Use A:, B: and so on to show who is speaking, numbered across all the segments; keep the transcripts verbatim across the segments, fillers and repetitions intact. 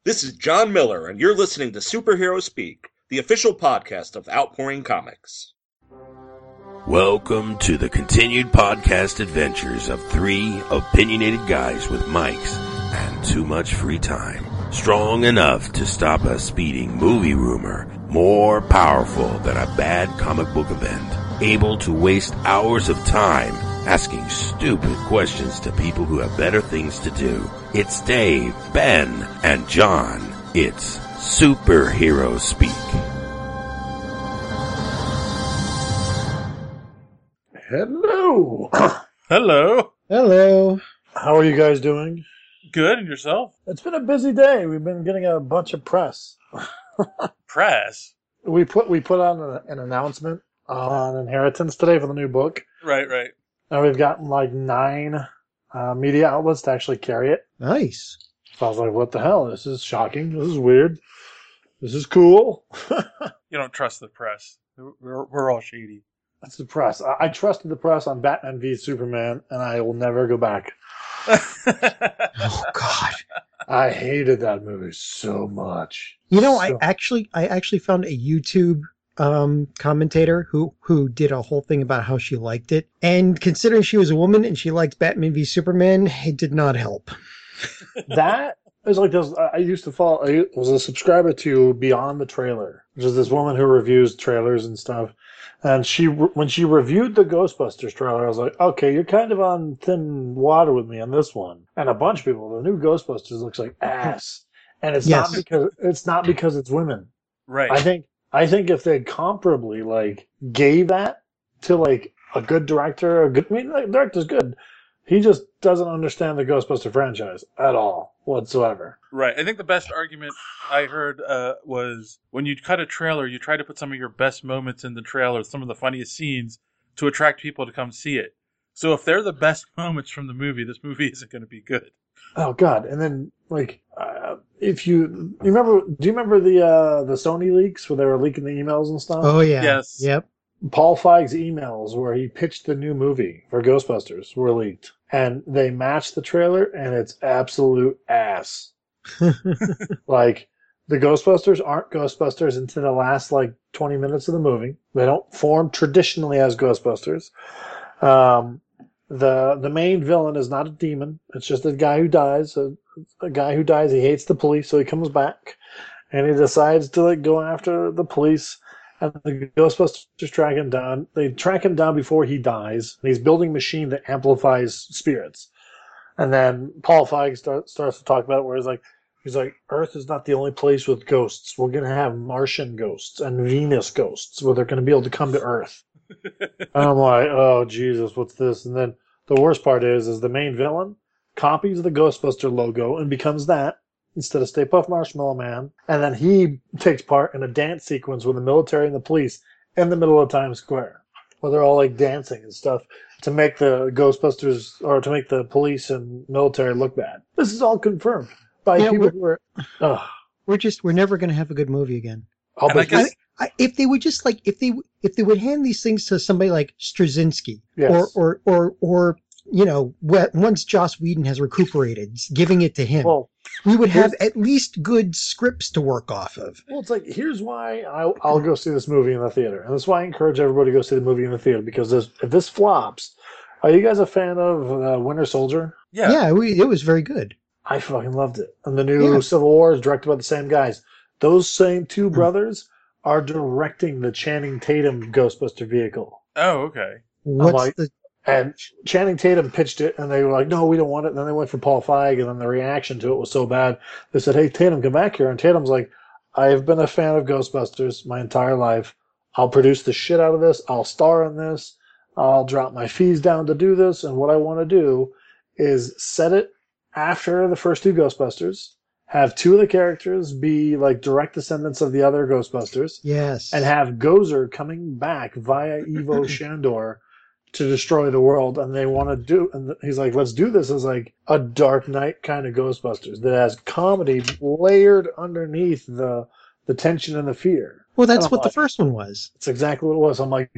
A: This is John Miller, and you're listening to Superhero Speak, the official podcast of Outpouring Comics.
B: Welcome to the continued podcast adventures of three opinionated guys with mics and too much free time. Strong enough to stop a speeding movie rumor, more powerful than a bad comic book event, able to waste hours of time asking stupid questions to people who have better things to do. It's Dave, Ben, and John. It's Superhero Speak.
C: Hello.
D: Hello.
E: Hello.
C: How are you guys doing?
D: Good, and yourself?
C: It's been a busy day. We've been getting a bunch of press.
D: Press?
C: We put we put on a, an announcement on Inheritance today for the new book.
D: Right, right.
C: And we've gotten like nine uh, media outlets to actually carry it.
E: Nice.
C: So I was like, what the hell? This is shocking. This is weird. This is cool.
D: You don't trust the press. We're, we're all shady.
C: That's the press. I, I trusted the press on Batman v Superman, and I will never go back.
E: Oh God.
C: I hated that movie so much.
E: You know,
C: So-
E: I actually, I actually found a YouTube um, commentator who who did a whole thing about how she liked it, and considering she was a woman and she liked Batman v Superman, it did not help.
C: That is like this. I used to follow. I was a subscriber to Beyond the Trailer, which is this woman who reviews trailers and stuff. And she, when she reviewed the Ghostbusters trailer, I was like, okay, you're kind of on thin water with me on this one. And a bunch of people, the new Ghostbusters looks like ass, and it's
E: Yes.
C: not because it's not because it's women.
D: Right.
C: I think I think if they comparably like gave that to like a good director, a good I mean, like, the director's good. He just doesn't understand the Ghostbuster franchise at all whatsoever.
D: Right. I think the best argument I heard uh, was when you cut a trailer, you try to put some of your best moments in the trailer, some of the funniest scenes, to attract people to come see it. So if they're the best moments from the movie, this movie isn't going to be good.
C: Oh God! And then like, uh, if you, you remember, do you remember the uh, the Sony leaks where they were leaking the emails and stuff?
E: Oh yeah.
D: Yes.
E: Yep.
C: Paul Feig's emails where he pitched the new movie for Ghostbusters were leaked, and they matched the trailer, and it's absolute ass. Like, the Ghostbusters aren't Ghostbusters until the last like twenty minutes of the movie. They don't form traditionally as Ghostbusters. Um, the the main villain is not a demon. It's just a guy who dies. A, a guy who dies. He hates the police, so he comes back, and he decides to like go after the police. And the Ghostbusters track him down. They track him down before he dies. And he's building a machine that amplifies spirits. And then Paul Feig start, starts to talk about it, where he's like, he's like, Earth is not the only place with ghosts. We're going to have Martian ghosts and Venus ghosts, where they're going to be able to come to Earth. And I'm like, oh Jesus, what's this? And then the worst part is, is the main villain copies the Ghostbuster logo and becomes that, instead of Stay Puft Marshmallow Man. And then he takes part in a dance sequence with the military and the police in the middle of Times Square, where they're all like dancing and stuff to make the Ghostbusters, or to make the police and military look bad. This is all confirmed by
E: Yeah,
C: people who are, ugh.
E: We're just, we're never going to have a good movie again.
C: I'll
D: And I
C: bet
D: guess-
E: I, if they would just like, if they, if they would hand these things to somebody like Straczynski,
C: Yes.
E: or, or, or, or, you know, wh- once Joss Whedon has recuperated, giving it to him,
C: well,
E: we would have
C: here's-
E: at least good scripts to work off of.
C: well, it's like, here's why I'll, I'll go see this movie in the theater. And that's why I encourage everybody to go see the movie in the theater, because this, if this flops, are you guys a fan of uh, Winter Soldier?
D: Yeah.
E: Yeah, we, it was very good.
C: I fucking loved it. And the new
E: Yeah.
C: Civil War is directed by the same guys. Those same two
E: Hmm.
C: brothers are directing the Channing Tatum Ghostbuster vehicle.
D: Oh, okay.
E: What's
C: like-
E: the
C: And Channing Tatum pitched it, and they were like, no, we don't want it. And then they went for Paul Feig, and then the reaction to it was so bad. They said, hey, Tatum, come back here. And Tatum's like, I've been a fan of Ghostbusters my entire life. I'll produce the shit out of this. I'll star in this. I'll drop my fees down to do this. And what I want to do is set it after the first two Ghostbusters, have two of the characters be like direct descendants of the other Ghostbusters,
E: yes,
C: and have Gozer coming back via Evo Shandor to destroy the world. And they want to do, and he's like, let's do this as like a Dark Knight kind of Ghostbusters that has comedy layered underneath the the tension and the fear.
E: well, that's
C: And I'm
E: what the
C: like,
E: first one was.
C: it's exactly what it was. I'm like,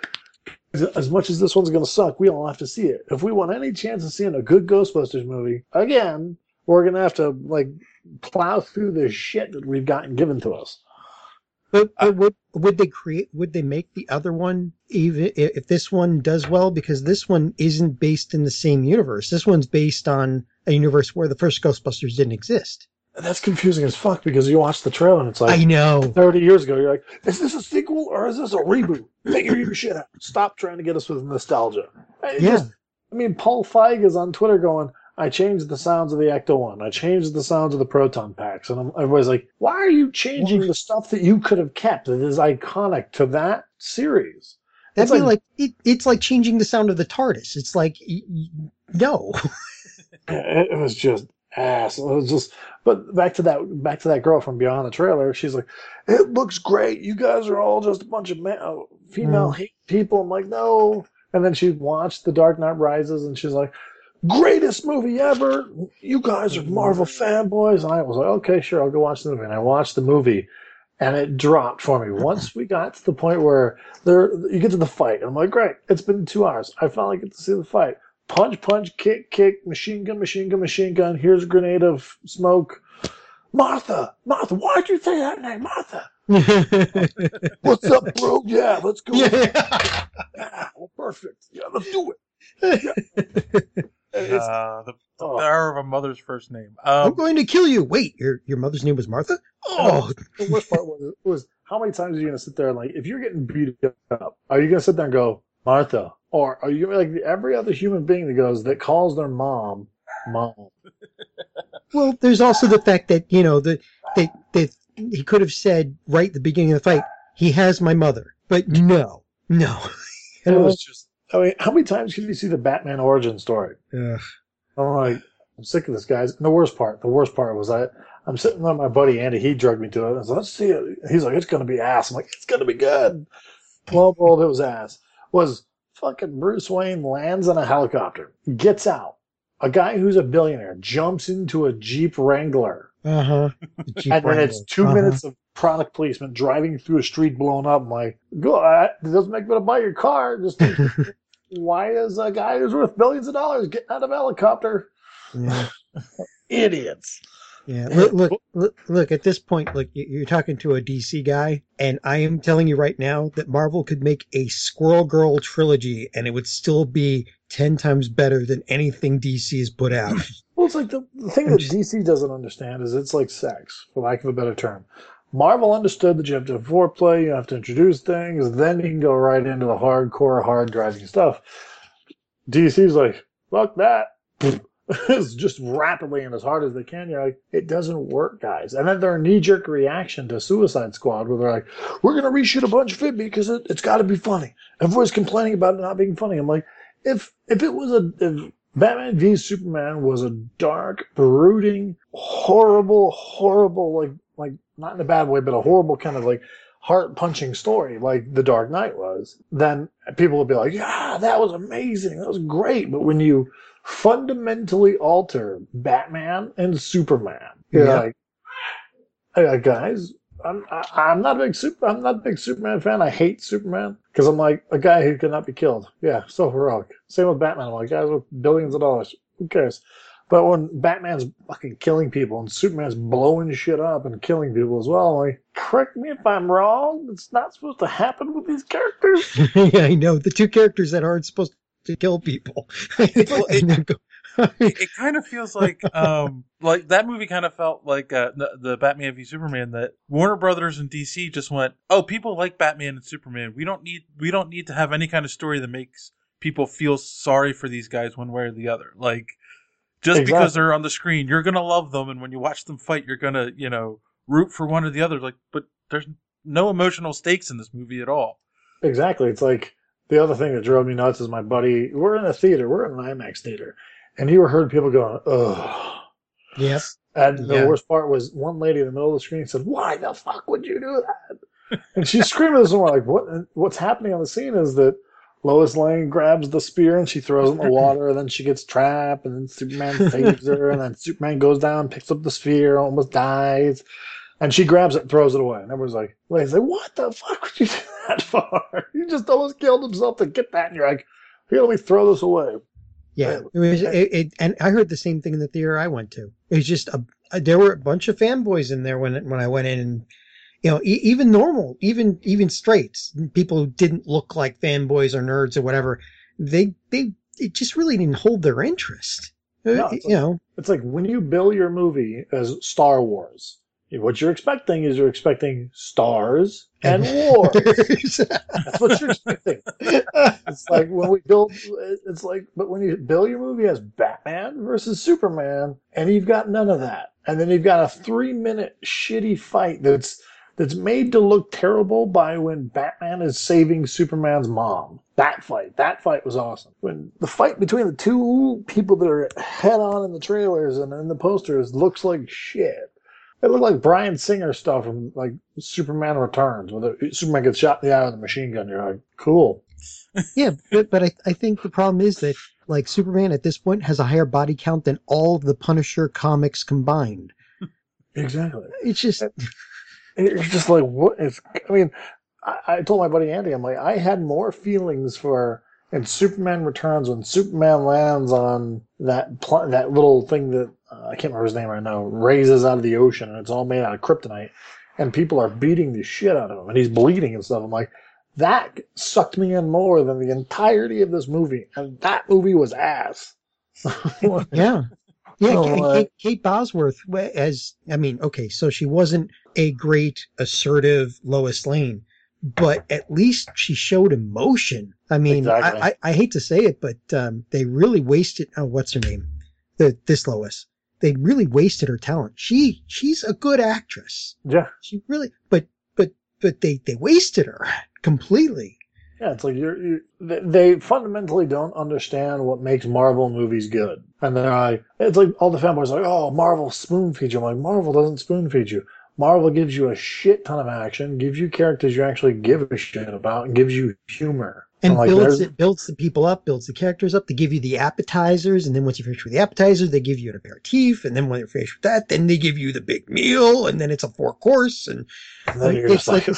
C: as much as this one's going to suck, we all have to see it. If we want any chance of seeing a good Ghostbusters movie, again, we're gonna have to like plow through the shit that we've gotten given to us.
E: But, but would would they create? Would they make the other one even if, if this one does well? Because this one isn't based in the same universe. This one's based on a universe where the first Ghostbusters didn't exist.
C: That's confusing as fuck because you watch the trailer and it's like
E: I know.
C: thirty years ago. You're like, is this a sequel or is this a reboot? Figure your shit out. Stop trying to get us with nostalgia. It
E: Yeah.
C: just- I mean, Paul Feig is on Twitter going, I changed the sounds of the Ecto one. I changed the sounds of the proton packs. And I'm, everybody's like, why are you changing the stuff that you could have kept that is iconic to that series?
E: That'd
C: It's
E: be like, it, it's like changing the sound of the TARDIS. It's like y- y- no.
C: It, it was just ass. It was just, but back to that, back to that girl from Beyond the Trailer. She's like, it looks great. You guys are all just a bunch of ma- uh, female
E: Mm.
C: hate people. I'm like, no. And then she watched The Dark Knight Rises, and she's like, greatest movie ever. You guys are Marvel fanboys. And I was like, okay, sure, I'll go watch the movie. And I watched the movie, and it dropped for me. Once we got to the point where there, you get to the fight, and I'm like, great, it's been two hours. I finally get to see the fight. Punch, punch, kick, kick, machine gun, machine gun, machine gun. Here's a grenade of smoke. Martha, Martha, why'd you say that name, Martha? What's up, bro? Yeah, let's go.
E: Yeah.
C: Yeah, well, perfect. Yeah, let's do it. Yeah. It's-
D: Uh, the, the
C: oh.
D: power of a mother's first name.
E: I'm
D: Um,
E: going to kill you. Wait, your your mother's name was Martha? Oh,
C: The worst part was, was how many times are you going to sit there and like, if you're getting beat up, are you going to sit there and go, Martha? Or are you going to be like every other human being that goes, that calls their mom, mom?
E: well, there's also the fact that, you know, that that that he could have said right at the beginning of the fight, he has my mother. But no, no.
C: And it was just, I mean, how many times can you see the Batman origin story?
E: Ugh.
C: I'm like, I'm sick of this, guys. And the worst part, the worst part was I, I'm sitting with my buddy Andy. He drugged me to it. I was like, let's see it. He's like, it's going to be ass. I'm like, it's going to be good. Well, well, it was ass. Was fucking Bruce Wayne lands on a helicopter, gets out. A guy who's a billionaire jumps into a Jeep Wrangler.
E: Uh-huh.
C: And then it's 2
E: Uh-huh.
C: minutes of product placement driving through a street blown up. I'm like, go, uh, it doesn't make me want to buy your car. Just why is a guy who's worth billions of dollars getting out of a helicopter?
E: Yeah.
C: Idiots.
E: Yeah, look, look, look, look, at this point, look, you- you're talking to a D C guy, and I am telling you right now that Marvel could make a Squirrel Girl trilogy, and it would still be ten times better than anything D C has put out.
C: Well, it's like the, the thing that D C doesn't understand is it's like sex, for lack of a better term. Marvel understood that you have to have foreplay, you have to introduce things, then you can go right into the hardcore, hard driving stuff. D C's like, fuck that. It's just rapidly and as hard as they can. You're like, it doesn't work, guys. And then their knee-jerk reaction to Suicide Squad, where they're like, we're going to reshoot a bunch of it because it, it's got to be funny. Everyone's complaining about it not being funny. I'm like, if if it was a if Batman v Superman was a dark, brooding, horrible, horrible, like like not in a bad way, but a horrible kind of like heart-punching story, like The Dark Knight was, then people would be like, yeah, that was amazing, that was great. But when you fundamentally alter Batman and Superman, you're
E: Yeah.
C: like, hey, guys, I'm I, I'm not a big super I'm not a big Superman fan. I hate Superman because I'm like a guy who cannot be killed. Yeah, so heroic. Same with Batman. I'm like, guys with billions of dollars, who cares? But when Batman's fucking killing people and Superman's blowing shit up and killing people as well, I'm like, correct me if I'm wrong. It's not supposed to happen with these characters.
E: Yeah, I know. The two characters that aren't supposed to kill people.
D: Well, it-
E: And then go-
D: it, it kind of feels like um like that movie kind of felt like uh, the, the Batman v Superman, that Warner Brothers and D C just went, oh, people like Batman and Superman, we don't need we don't need to have any kind of story that makes people feel sorry for these guys one way or the other. Like, just
C: Exactly.
D: because they're on the screen, you're gonna love them, and when you watch them fight, you're gonna, you know, root for one or the other. Like, but there's no emotional stakes in this movie at all.
C: Exactly. It's like the other thing that drove me nuts is my buddy. We're in a theater. We're in an IMAX theater, and you heard people going, "Ugh."
E: Yep.
C: And the
E: Yeah.
C: worst part was one lady in the middle of the screen said, "Why the fuck would you do that?" And she's screaming this, and we're like, "What? What's happening on the scene is that Lois Lane grabs the spear and she throws it in the water, and then she gets trapped, and then Superman saves her, and then Superman goes down, picks up the sphere, almost dies." And she grabs it and throws it away. And everyone's like, Lane's like, what the fuck would you do that for? You just almost killed himself to get that. And you're like, here, let me throw this away.
E: Yeah, it was, it, it, and I heard the same thing in the theater I went to. It was just a, a there were a bunch of fanboys in there when when I went in, and you know, e- even normal, even even straights, people who didn't look like fanboys or nerds or whatever, they they it just really didn't hold their interest.
C: No,
E: Uh,
C: it's
E: you
C: like,
E: know,
C: it's like when you bill your movie as Star Wars, what you're expecting is you're expecting stars and wars. That's what you're expecting. It's like when we build, it's like, but when you bill your movie as Batman versus Superman, and you've got none of that, and then you've got a three-minute shitty fight that's that's made to look terrible by when Batman is saving Superman's mom. That fight, that fight was awesome. When the fight between the two people that are head on in the trailers and in the posters looks like shit. It looked like Bryan Singer stuff from like Superman Returns, where the, Superman gets shot in the eye with a machine gun. You're like, cool.
E: yeah, but but I I think the problem is that like Superman at this point has a higher body count than all of the Punisher comics combined.
C: Exactly.
E: It's just.
C: It's just like, what is, I mean, I, I told my buddy Andy, I'm like, I had more feelings for, in Superman Returns, when Superman lands on that pl- that little thing that, uh, I can't remember his name right now, raises out of the ocean, and it's all made out of kryptonite, and people are beating the shit out of him, and he's bleeding and stuff. I'm like, that sucked me in more than the entirety of this movie, and that movie was ass.
E: Yeah. Yeah,
C: Oh,
E: and
C: uh,
E: Kate, Kate Bosworth, as I mean, okay, so she wasn't a great assertive Lois Lane, but at least she showed emotion. I mean,
C: Exactly.
E: I, I, I hate to say it, but um, they really wasted. Oh, what's her name? The this Lois. They really wasted her talent. She she's a good actress.
C: Yeah.
E: She really, but but but they they wasted her completely.
C: Yeah, it's like you're, you they fundamentally don't understand what makes Marvel movies good. And they're like, it's like all the fanboys are like, oh, Marvel spoon feeds you. I'm like, Marvel doesn't spoon feed you. Marvel gives you a shit ton of action, gives you characters you actually give a shit about, and gives you humor.
E: And
C: like,
E: builds
C: there's-
E: it, builds the people up, builds the characters up. They give you the appetizers, and then once you finish with the appetizers, they give you an aperitif, and then when you're finished with that, then they give you the big meal, and then it's a four course, and
C: And then
E: like,
C: you're just like,
E: it's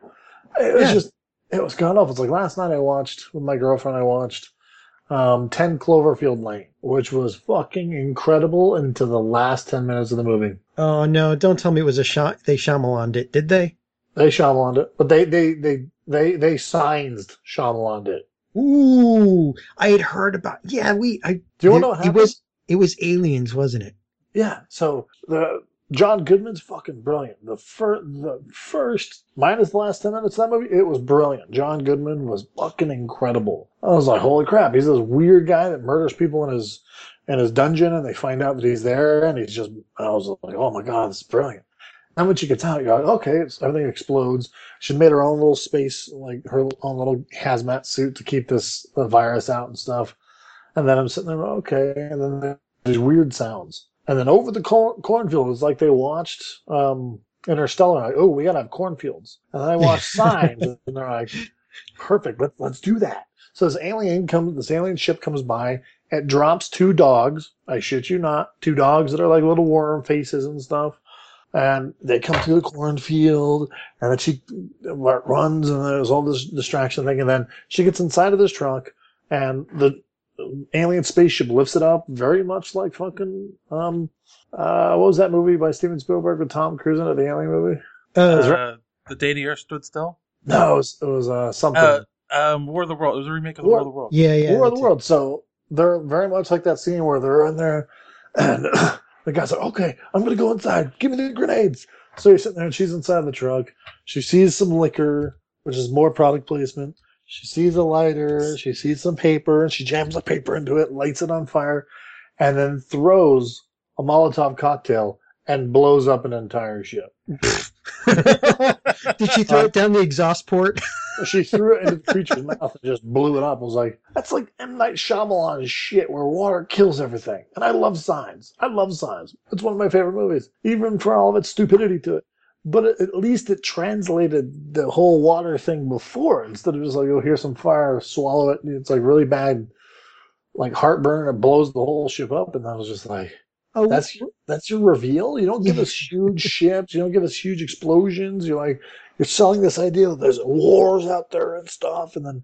C: it was
E: Yeah.
C: just, it was god awful. It's like last night I watched, with my girlfriend, I watched um, ten Cloverfield Lane, which was fucking incredible into the last ten minutes of the movie.
E: oh no, don't tell me it was a shot. They Shyamalan'd it, did they?
C: They Shyamalan'd it, but they, they, they, they, they signs Shyamalan'd it.
E: Ooh, I had heard about. Yeah, we. I,
C: Do you want to know what
E: it
C: happened?
E: was it was Aliens, wasn't it?
C: Yeah, so the John Goodman's fucking brilliant. The first, the first, minus the last ten minutes of that movie, it was brilliant. John Goodman was fucking incredible. I was like, holy crap, he's this weird guy that murders people in his in his dungeon, and they find out that he's there, and he's just, I was like, oh my god, this is brilliant. And when she gets out, you're like, okay, it's, everything explodes. She made her own little space, like her own little hazmat suit to keep this the virus out and stuff. And then I'm sitting there, okay, and then there's weird sounds. And then over the corn, cornfield, it's like they watched um, Interstellar. Like, oh, we gotta have cornfields. And then I watched Signs, and they're like, perfect, let's let's do that. So this alien comes, this alien ship comes by. It drops two dogs. I shit you not, two dogs that are like little worm faces and stuff. And they come to the cornfield, and then she runs, and there's all this distraction thing. And then she gets inside of this truck, and the alien spaceship lifts it up, very much like fucking um, uh, what was that movie by Steven Spielberg with Tom Cruise in it? The alien movie?
E: Uh,
C: Is
D: Uh, the Day the Earth Stood Still.
C: No, it was, it was uh, something.
D: Uh, um, War of the World. It was a remake of the
C: War-
D: War of the World.
E: yeah, yeah.
C: War of the
E: that's it.
C: World. So they're very much like that scene where they're in there, and the guy's like, "Okay, I'm gonna go inside. Give me the grenades." So he's sitting there, and she's inside the truck. She sees some liquor, which is more product placement. She sees a lighter. She sees some paper, and she jams the paper into it, lights it on fire, and then throws a Molotov cocktail and blows up an entire ship.
E: Did she throw it down the exhaust port?
C: She threw it into the creature's mouth and just blew it up. I was like, that's like M. Night Shyamalan shit where water kills everything. And I love Signs. I love Signs. It's one of my favorite movies, even for all of its stupidity to it. But it, at least it translated the whole water thing before, instead of just like, oh, here's some fire, swallow it. It's like really bad, like heartburn, and it blows the whole ship up. And I was just like,
E: Oh,
C: that's that's your reveal. You don't give us huge ships. You don't give us huge explosions. You're like, you're selling this idea that there's wars out there and stuff, and then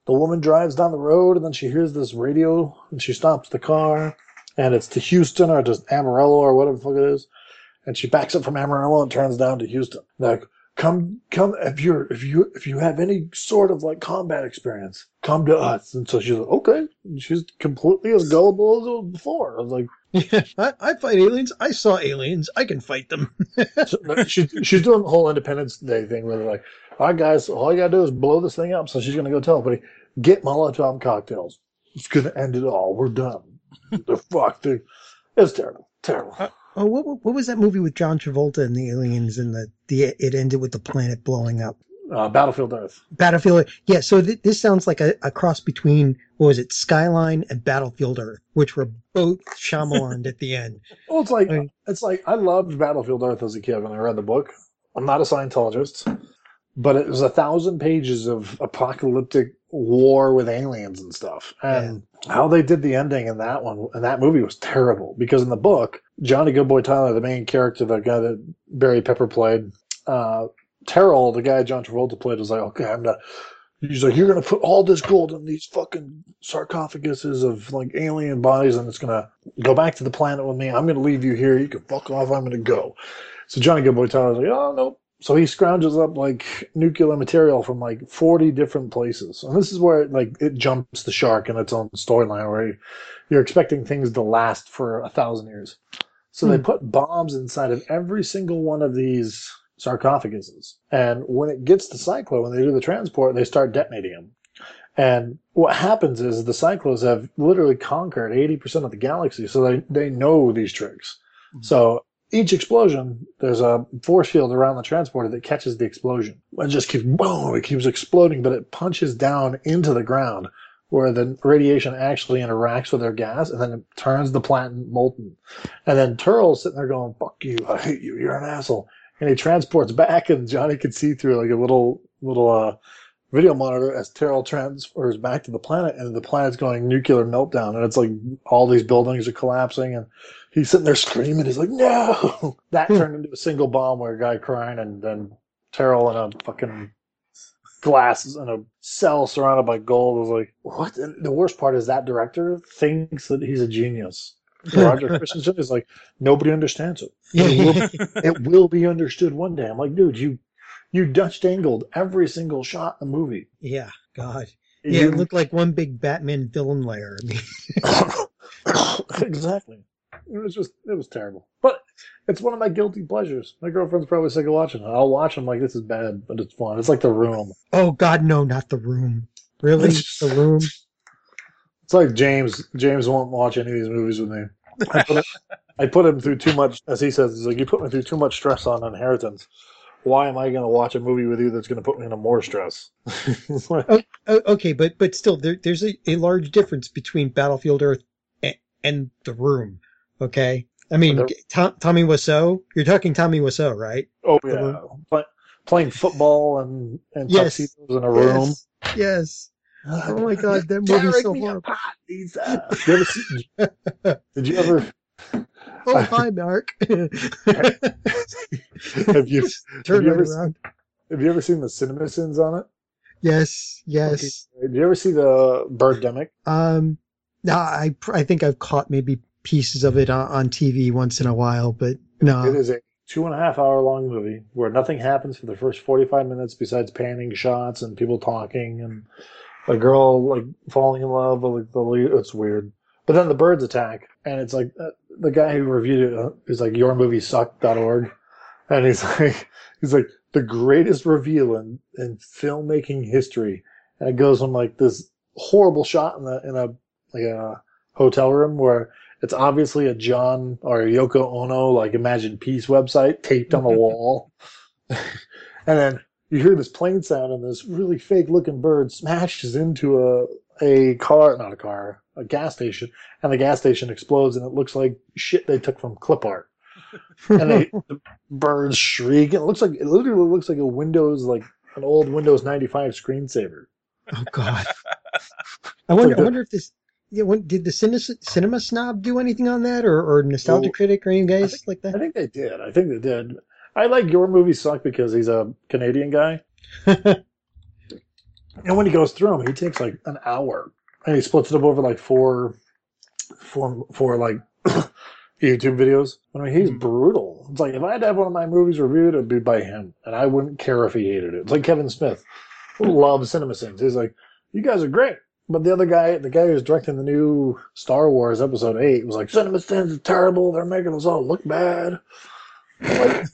C: the woman drives down the road, and then she hears this radio, and she stops the car, and it's to Houston or just Amarillo or whatever the fuck it is. And she backs up from Amarillo and turns down to Houston. Like, come, come, if you're, if you, if you have any sort of like combat experience, come to us. And so she's like, okay. And she's completely as gullible as it was before. I was like,
E: yeah, I, I fight aliens. I saw aliens. I can fight them.
C: so, she, she's doing the whole Independence Day thing where they're like, all right, guys, all you gotta do is blow this thing up. So she's gonna go tell everybody, get Molotov cocktails. It's gonna end it all. We're done. The fuck, dude. It's terrible. Terrible.
E: Uh, oh, what what was that movie with John Travolta and the aliens and the, the it ended with the planet blowing up?
C: Uh, Battlefield Earth.
E: Battlefield. Yeah, so th- this sounds like a, a cross between, what was it, Skyline and Battlefield Earth, which were both Shyamalan at the end.
C: Well, it's like,
E: I mean,
C: it's like, I loved Battlefield Earth as a kid when I read the book. I'm not a Scientologist, but it was a thousand pages of apocalyptic war with aliens and stuff. And yeah. how they did the ending in that one, in that movie was terrible. Because in the book, Johnny Goodboy Tyler, the main character, the guy that Barry Pepper played, uh, Terrell, the guy John Travolta played, was like, okay, I'm not, he's like, you're going to put all this gold in these fucking sarcophaguses of like alien bodies and it's going to go back to the planet with me. I'm going to leave you here. You can fuck off. I'm going to go. So Johnny Goodboy Tyler's like, oh, no. So he scrounges up like nuclear material from like forty different places. And this is where like it jumps the shark in its own storyline where you're expecting things to last for a thousand years. So hmm. they put bombs inside of every single one of these sarcophaguses. And when it gets to Cyclo, when they do the transport, they start detonating them. And what happens is the Cyclos have literally conquered eighty percent of the galaxy. So they, they know these tricks. Hmm. So each explosion, there's a force field around the transporter that catches the explosion. It just keeps, boom, it keeps exploding, but it punches down into the ground where the radiation actually interacts with their gas, and then it turns the planet molten. And then Turl's sitting there going, fuck you, I hate you, you're an asshole. And he transports back, and Johnny can see through like a little, little, uh, video monitor as Terrell transfers back to the planet, and the planet's going nuclear meltdown, and it's like all these buildings are collapsing, and he's sitting there screaming. He's like, no! That turned into a single bomb where a guy crying, and then Terrell in a fucking glass in a cell surrounded by gold was like, what? And the worst part is that director thinks that he's a genius. Roger Christensen is like, nobody understands it. It will, it will be understood one day. I'm like, dude, you You Dutch angled every single shot in the movie.
E: Yeah, God. Yeah, you, it looked like one big Batman villain lair.
C: Exactly. It was just, it was terrible. But it's one of my guilty pleasures. My girlfriend's probably sick of watching it. I'll watch them like, this is bad, but it's fun. It's like The Room.
E: Oh, God, no, not The Room. Really? The Room?
C: It's like James. James won't watch any of these movies with me. I put, it, I put him through too much, as he says, he's like, you put me through too much stress on Inheritance. Why am I going to watch a movie with you that's going to put me into more stress?
E: oh, oh, okay, but but still, there, there's a, a large difference between Battlefield Earth and, and The Room, okay? I mean, there, Tom, Tommy Wiseau, you're talking Tommy Wiseau, right?
C: Oh, yeah. Play, playing football and, and
E: yes.
C: tuxedos in a room.
E: Yes. yes. Oh, my God, that movie's so horrible.
C: These, uh, did, you ever see, did you ever...
E: Oh, hi, Mark.
C: have you,
E: Turn
C: have you
E: right
C: ever,
E: around.
C: Have you ever seen the CinemaSins on it?
E: Yes, yes.
C: Okay. Did you ever see the Birdemic?
E: Um, no, I I think I've caught maybe pieces of it on, on T V once in a while, but no.
C: It is a two and a half hour long movie where nothing happens for the first forty-five minutes besides panning shots and people talking and a girl like falling in love with like, the lead. It's weird. But then the birds attack, and it's like uh, the guy who reviewed it uh, is like your movie suck dot org, and he's like he's like the greatest reveal in, in filmmaking history, and it goes from like this horrible shot in the in a like a hotel room where it's obviously a John or a Yoko Ono like Imagine Peace website taped on the wall, and then you hear this plane sound, and this really fake looking bird smashes into a a car, not a car. a gas station, and the gas station explodes, and it looks like shit they took from clip art. And they, the birds shriek. It looks like it literally looks like a Windows, like an old Windows ninety-five screensaver.
E: Oh God! I wonder. Like the, I wonder if this. Yeah, when, did the Cinema, Cinema Snob do anything on that, or, or Nostalgia well, Critic, or any guys
C: think,
E: like that?
C: I think they did. I think they did. I like Your Movie Suck because he's a Canadian guy. And when he goes through them, he takes like an hour, and he splits it up over like four, four, four like YouTube videos. I mean, he's brutal. It's like if I had to have one of my movies reviewed, it'd be by him, and I wouldn't care if he hated it. It's like Kevin Smith, who loves CinemaSins. He's like, "You guys are great," but the other guy, the guy who's directing the new Star Wars Episode Eight, was like, "CinemaSins is terrible. They're making us all look bad." Like,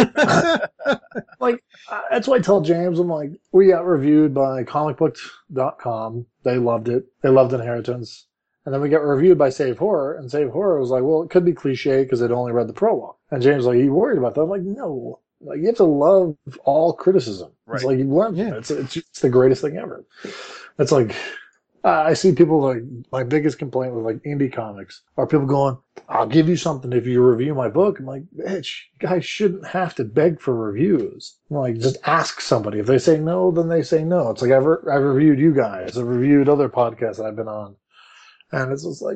C: like uh, that's why I tell James, I'm like, we got reviewed by comic book dot com. They loved it. They loved Inheritance. And then we got reviewed by Save Horror, and Save Horror was like, well, it could be cliche because they'd only read the prologue. And James was like, are you worried about that? I'm like, no. Like, you have to love all criticism.
D: Right.
C: It's like, you learn from
E: Yeah.
C: it. It's, it's, it's the greatest thing ever. It's like, uh, I see people like, my biggest complaint with like indie comics are people going, I'll give you something if you review my book. I'm like, bitch, you guys shouldn't have to beg for reviews. I'm like, just ask somebody. If they say no, then they say no. It's like, I've, re- I've reviewed you guys. I've reviewed other podcasts that I've been on. And it's just like,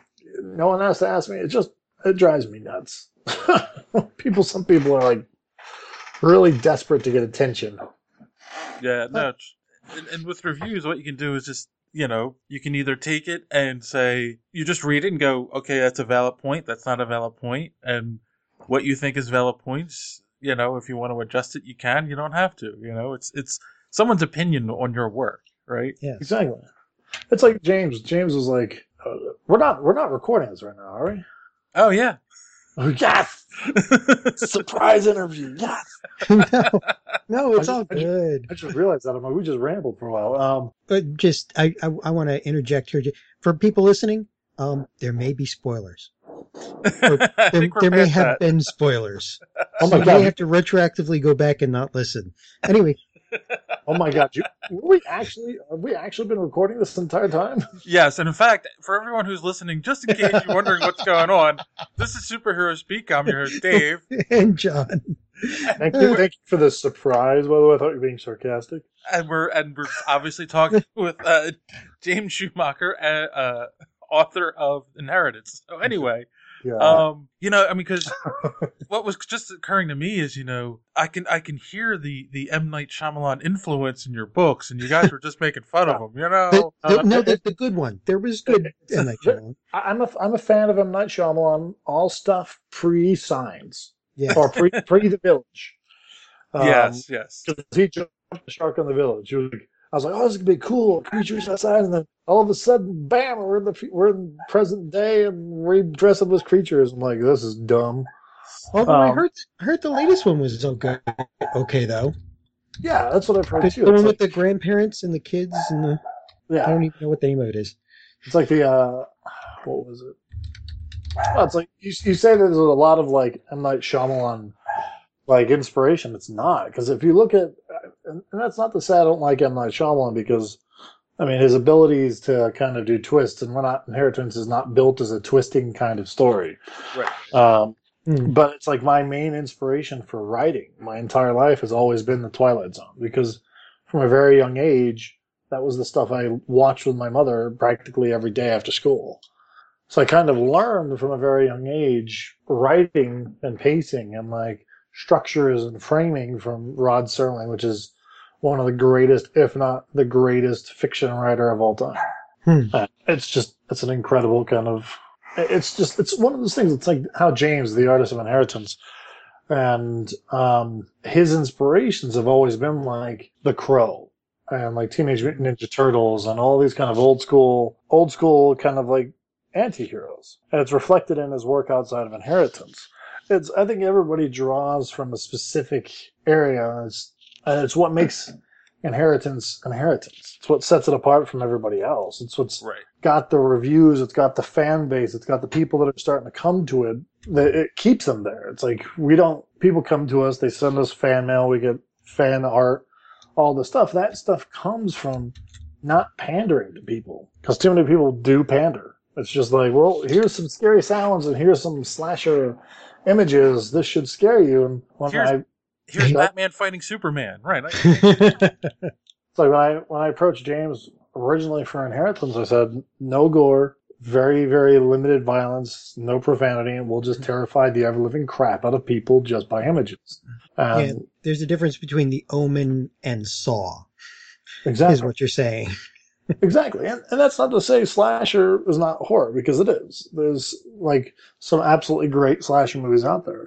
C: no one has to ask me. It just, it drives me nuts. People, some people are like really desperate to get attention.
D: Yeah, no. it's- And, and with reviews, what you can do is just, you know, you can either take it and say, you just read it and go, okay, that's a valid point. That's not a valid point. And what you think is valid points, you know, if you want to adjust it, you can. You don't have to. You know, it's it's someone's opinion on your work, right?
E: Yeah.
C: Exactly. It's like James. James was like, uh, "We're not, we're not recording this right now, are we?"
D: Oh, yeah.
C: Oh, yes, surprise interview. Yes.
E: no, no, it's
C: I
E: all
C: just- I just-
E: good.
C: I just realized that. I'm like, we just rambled for a while. Um,
E: But just, I, I, I want to interject here. For people listening, um, there may be spoilers.
D: I
E: There,
D: think we're
E: there may
D: past
E: have
D: that.
E: been spoilers.
C: oh
E: So
C: my
E: you
C: god.
E: may have to retroactively go back and not listen. Anyway,
C: Oh my god. You, were we actually? Have we actually been recording this entire time?
D: Yes, and in fact, for everyone who's listening, just in case you're wondering what's going on, this is Superhero Speak. I'm your host, Dave.
E: and John.
C: Thank you. Thank you for the surprise. By the way, I thought you were being sarcastic.
D: And we're and we're obviously talking with uh, James Schumacher, uh, uh, author of Inheritance. So anyway,
C: Yeah.
D: um, you know, I mean, because what was just occurring to me is, you know, I can I can hear the the M Night Shyamalan influence in your books, and you guys were just making fun of him, you
E: The,
D: know.
E: the,
C: uh,
E: no,
C: it-
E: the, the good one. There was good.
C: It's
E: M.
C: a-
E: Night Shyamalan.
C: I- I'm a I'm a fan of M. Night Shyamalan. All stuff pre Signs
E: Yeah.
C: or pre pre The Village. Um,
D: yes, yes.
C: Because he jumped the shark on The Village. He was like, I was like, oh, this is gonna be cool. Creatures outside, and then all of a sudden, bam, we're in the f- we're in present day, and we dress up as creatures. I'm like, this is dumb.
E: Although I
C: um,
E: heard, I heard the latest one was okay, okay though.
C: Yeah, that's what I've heard
E: The,
C: too.
E: the
C: It's
E: one
C: like,
E: with the grandparents and the kids and the, I
C: yeah,
E: don't even know what the name of it is.
C: it's like the uh, what was it? Well, it's like you, you say there's a lot of like M. Night Shyamalan like inspiration. It's not, because if you look at, and, and that's not to say I don't like M. Night Shyamalan, because I mean his abilities to kind of do twists, and we're not Inheritance is not built as a twisting kind of story.
D: Right.
C: Um,
E: Hmm.
C: but it's like my main inspiration for writing my entire life has always been the Twilight Zone, because from a very young age that was the stuff I watched with my mother practically every day after school. So I kind of learned from a very young age writing and pacing and like structures and framing from Rod Serling, which is one of the greatest, if not the greatest, fiction writer of all time.
E: Hmm.
C: Uh, It's just, it's an incredible kind of, it's just, it's one of those things. It's like how James, the artist of Inheritance, and um, his inspirations have always been like The Crow and like Teenage Mutant Ninja Turtles and all these kind of old school, old school kind of like anti-heroes. And it's reflected in his work outside of Inheritance. It's, I think everybody draws from a specific area, and it's, and it's what makes Inheritance Inheritance. It's what sets it apart from everybody else. It's what's
D: Right.
C: got the reviews, it's got the fan base, it's got the people that are starting to come to it. That it keeps them there. It's like we don't, people come to us, they send us fan mail, we get fan art, all the stuff. That stuff comes from not pandering to people, because too many people do pander. It's just like, well, here's some scary sounds and here's some slasher images. This should scare you. And when
D: Here's-
C: I,
D: Here's
C: Yep.
D: Batman fighting Superman. Right. Like,
C: it's like when I when I approached James originally for Inheritance, I said no gore, very very limited violence, no profanity, and we'll just terrify the ever living crap out of people just by images. Um,
E: Yeah, there's a difference between The Omen and Saw.
C: Exactly.
E: is what you're saying.
C: Exactly. And, and that's not to say slasher is not horror, because it is. There's like some absolutely great slasher movies out there.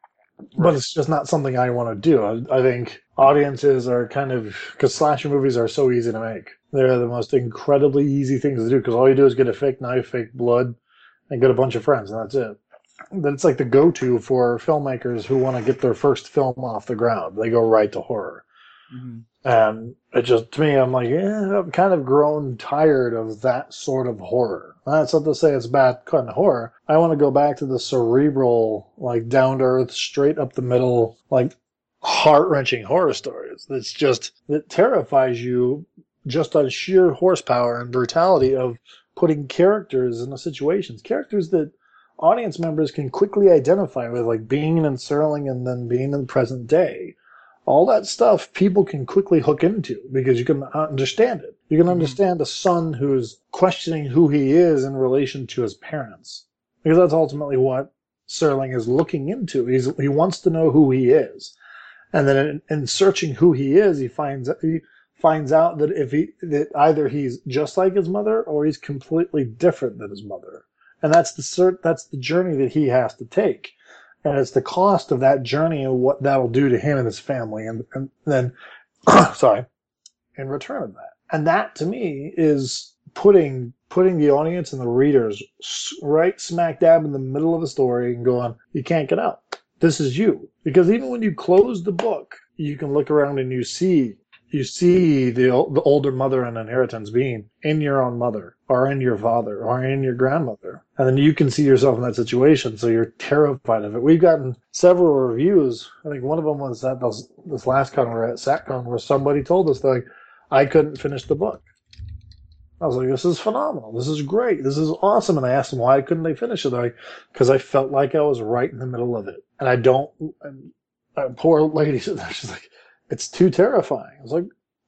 C: But it's just not something I want to do. I, I think audiences are kind of, because slasher movies are so easy to make. They're the most incredibly easy things to do, because all you do is get a fake knife, fake blood, and get a bunch of friends, and that's it. That's like the go-to for filmmakers who want to get their first film off the ground. They go right to horror.
D: Mm-hmm.
C: And it just, to me, I'm like, yeah, I've kind of grown tired of that sort of horror. That's not to say it's bad kind of horror. I want to go back to the cerebral, like down-to-earth, straight up the middle, like heart-wrenching horror stories. That's just, that terrifies you just on sheer horsepower and brutality of putting characters in the situations. Characters that audience members can quickly identify with, like Bean and Serling and then Bean in the present day. All that stuff people can quickly hook into because you can understand it. You can understand a son who's questioning who he is in relation to his parents. Because that's ultimately what Serling is looking into. He's, he wants to know who he is. And then in, in searching who he is, he finds he finds out that if he that either he's just like his mother or he's completely different than his mother. And that's the cert, that's the journey that he has to take. And it's the cost of that journey and what that'll do to him and his family. And, and then, sorry, in return of that. And that, to me, is putting putting the audience and the readers right smack dab in the middle of the story and going, you can't get out. This is you. Because even when you close the book, you can look around and you see you see the the older mother and inheritance being in your own mother or in your father or in your grandmother. And then you can see yourself in that situation, so you're terrified of it. We've gotten several reviews. I think one of them was at this, this last con we were at, SatCon, where somebody told us, like, I couldn't finish the book. I was like, this is phenomenal. This is great. This is awesome. And I asked them, why couldn't they finish it? They're like, because I felt like I was right in the middle of it. And I don't, and a poor lady said that. She's like, it's too terrifying. I was like,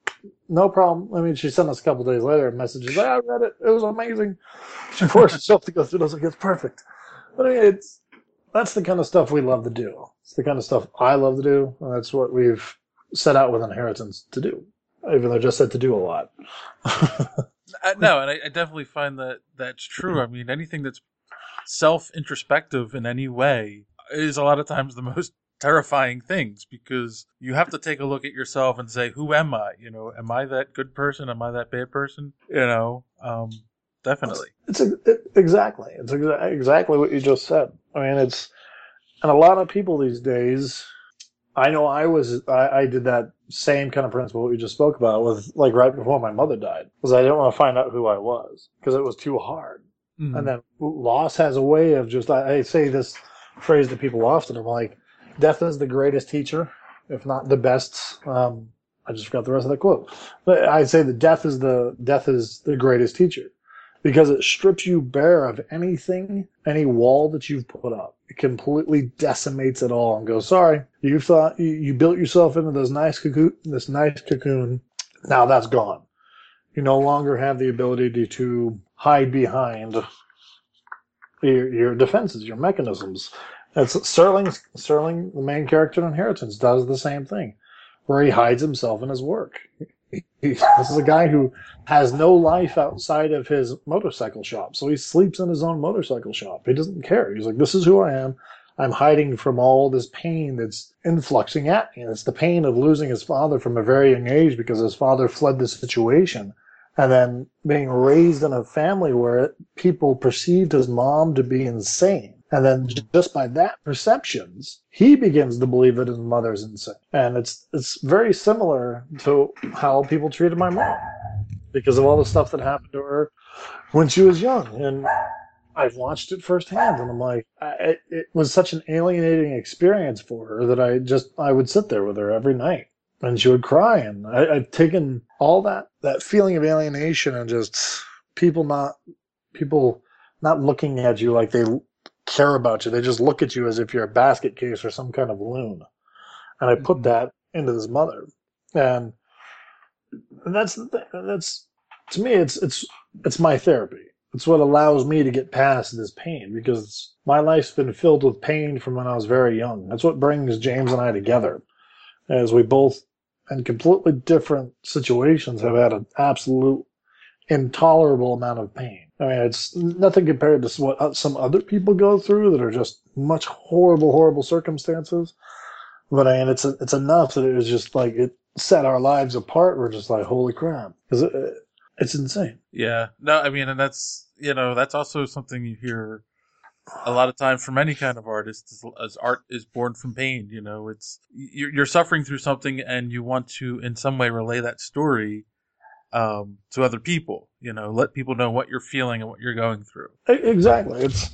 C: no problem. I mean, she sent us a couple days later a message. She's like, I read it. It was amazing. She forced herself to go through it. I was like, it's perfect. But I mean, it's, that's the kind of stuff we love to do. It's the kind of stuff I love to do. And that's what we've set out with Inheritance to do. Even though I just said to do a lot.
D: uh, no, and I, I definitely find that that's true. I mean, anything that's self-introspective in any way is a lot of times the most terrifying things, because you have to take a look at yourself and say, who am I? You know, am I that good person? Am I that bad person? You know, um, definitely.
C: It's, it's a, it, exactly. It's exa- exactly what you just said. I mean, it's, and a lot of people these days, I know I was, I, I did that same kind of principle we just spoke about with, like, right before my mother died, because I didn't want to find out who I was, because it was too hard. Mm-hmm. And then loss has a way of just, I, I say this phrase to people often, I'm like, death is the greatest teacher, if not the best. Um, I just forgot the rest of that quote. But I say that death is the death is the greatest teacher, because it strips you bare of anything, any wall that you've put up. It completely decimates it all and goes, sorry, you thought you, you built yourself into this nice cocoon, this nice cocoon. Now that's gone. You no longer have the ability to, to hide behind your, your defenses, your mechanisms. That's Serling, Serling, the main character in Inheritance, does the same thing, where he hides himself in his work. He, he, this is a guy who has no life outside of his motorcycle shop, so he sleeps in his own motorcycle shop. He doesn't care. He's like, this is who I am. I'm hiding from all this pain that's influxing at me. And it's the pain of losing his father from a very young age, because his father fled the situation. And then being raised in a family where people perceived his mom to be insane. And then just by that perceptions, he begins to believe that his mother's insane. And it's it's very similar to how people treated my mom, because of all the stuff that happened to her when she was young. And I've watched it firsthand, and I'm like, I, it, it was such an alienating experience for her that I just, I would sit there with her every night, and she would cry. And I, I've taken all that, that feeling of alienation and just people not, people not looking at you like they care about you. They just look at you as if you're a basket case or some kind of loon. And I put mm-hmm. that into this mother. And, and that's the thing. That's, to me, it's, it's, it's my therapy. It's what allows me to get past this pain, because my life's been filled with pain from when I was very young. That's what brings James and I together, as we both and completely different situations have had an absolute intolerable amount of pain. I mean, it's nothing compared to what some other people go through that are just much horrible, horrible circumstances. But I mean, it's it's enough that it was just like it set our lives apart. We're just like, holy crap, because it, it's insane.
D: Yeah, no, I mean, and that's you know that's also something you hear a lot of times from any kind of artist, as, as art is born from pain. You know, it's you're, you're suffering through something, and you want to in some way relay that story um, to other people. You know, let people know what you're feeling and what you're going through.
C: Exactly. It's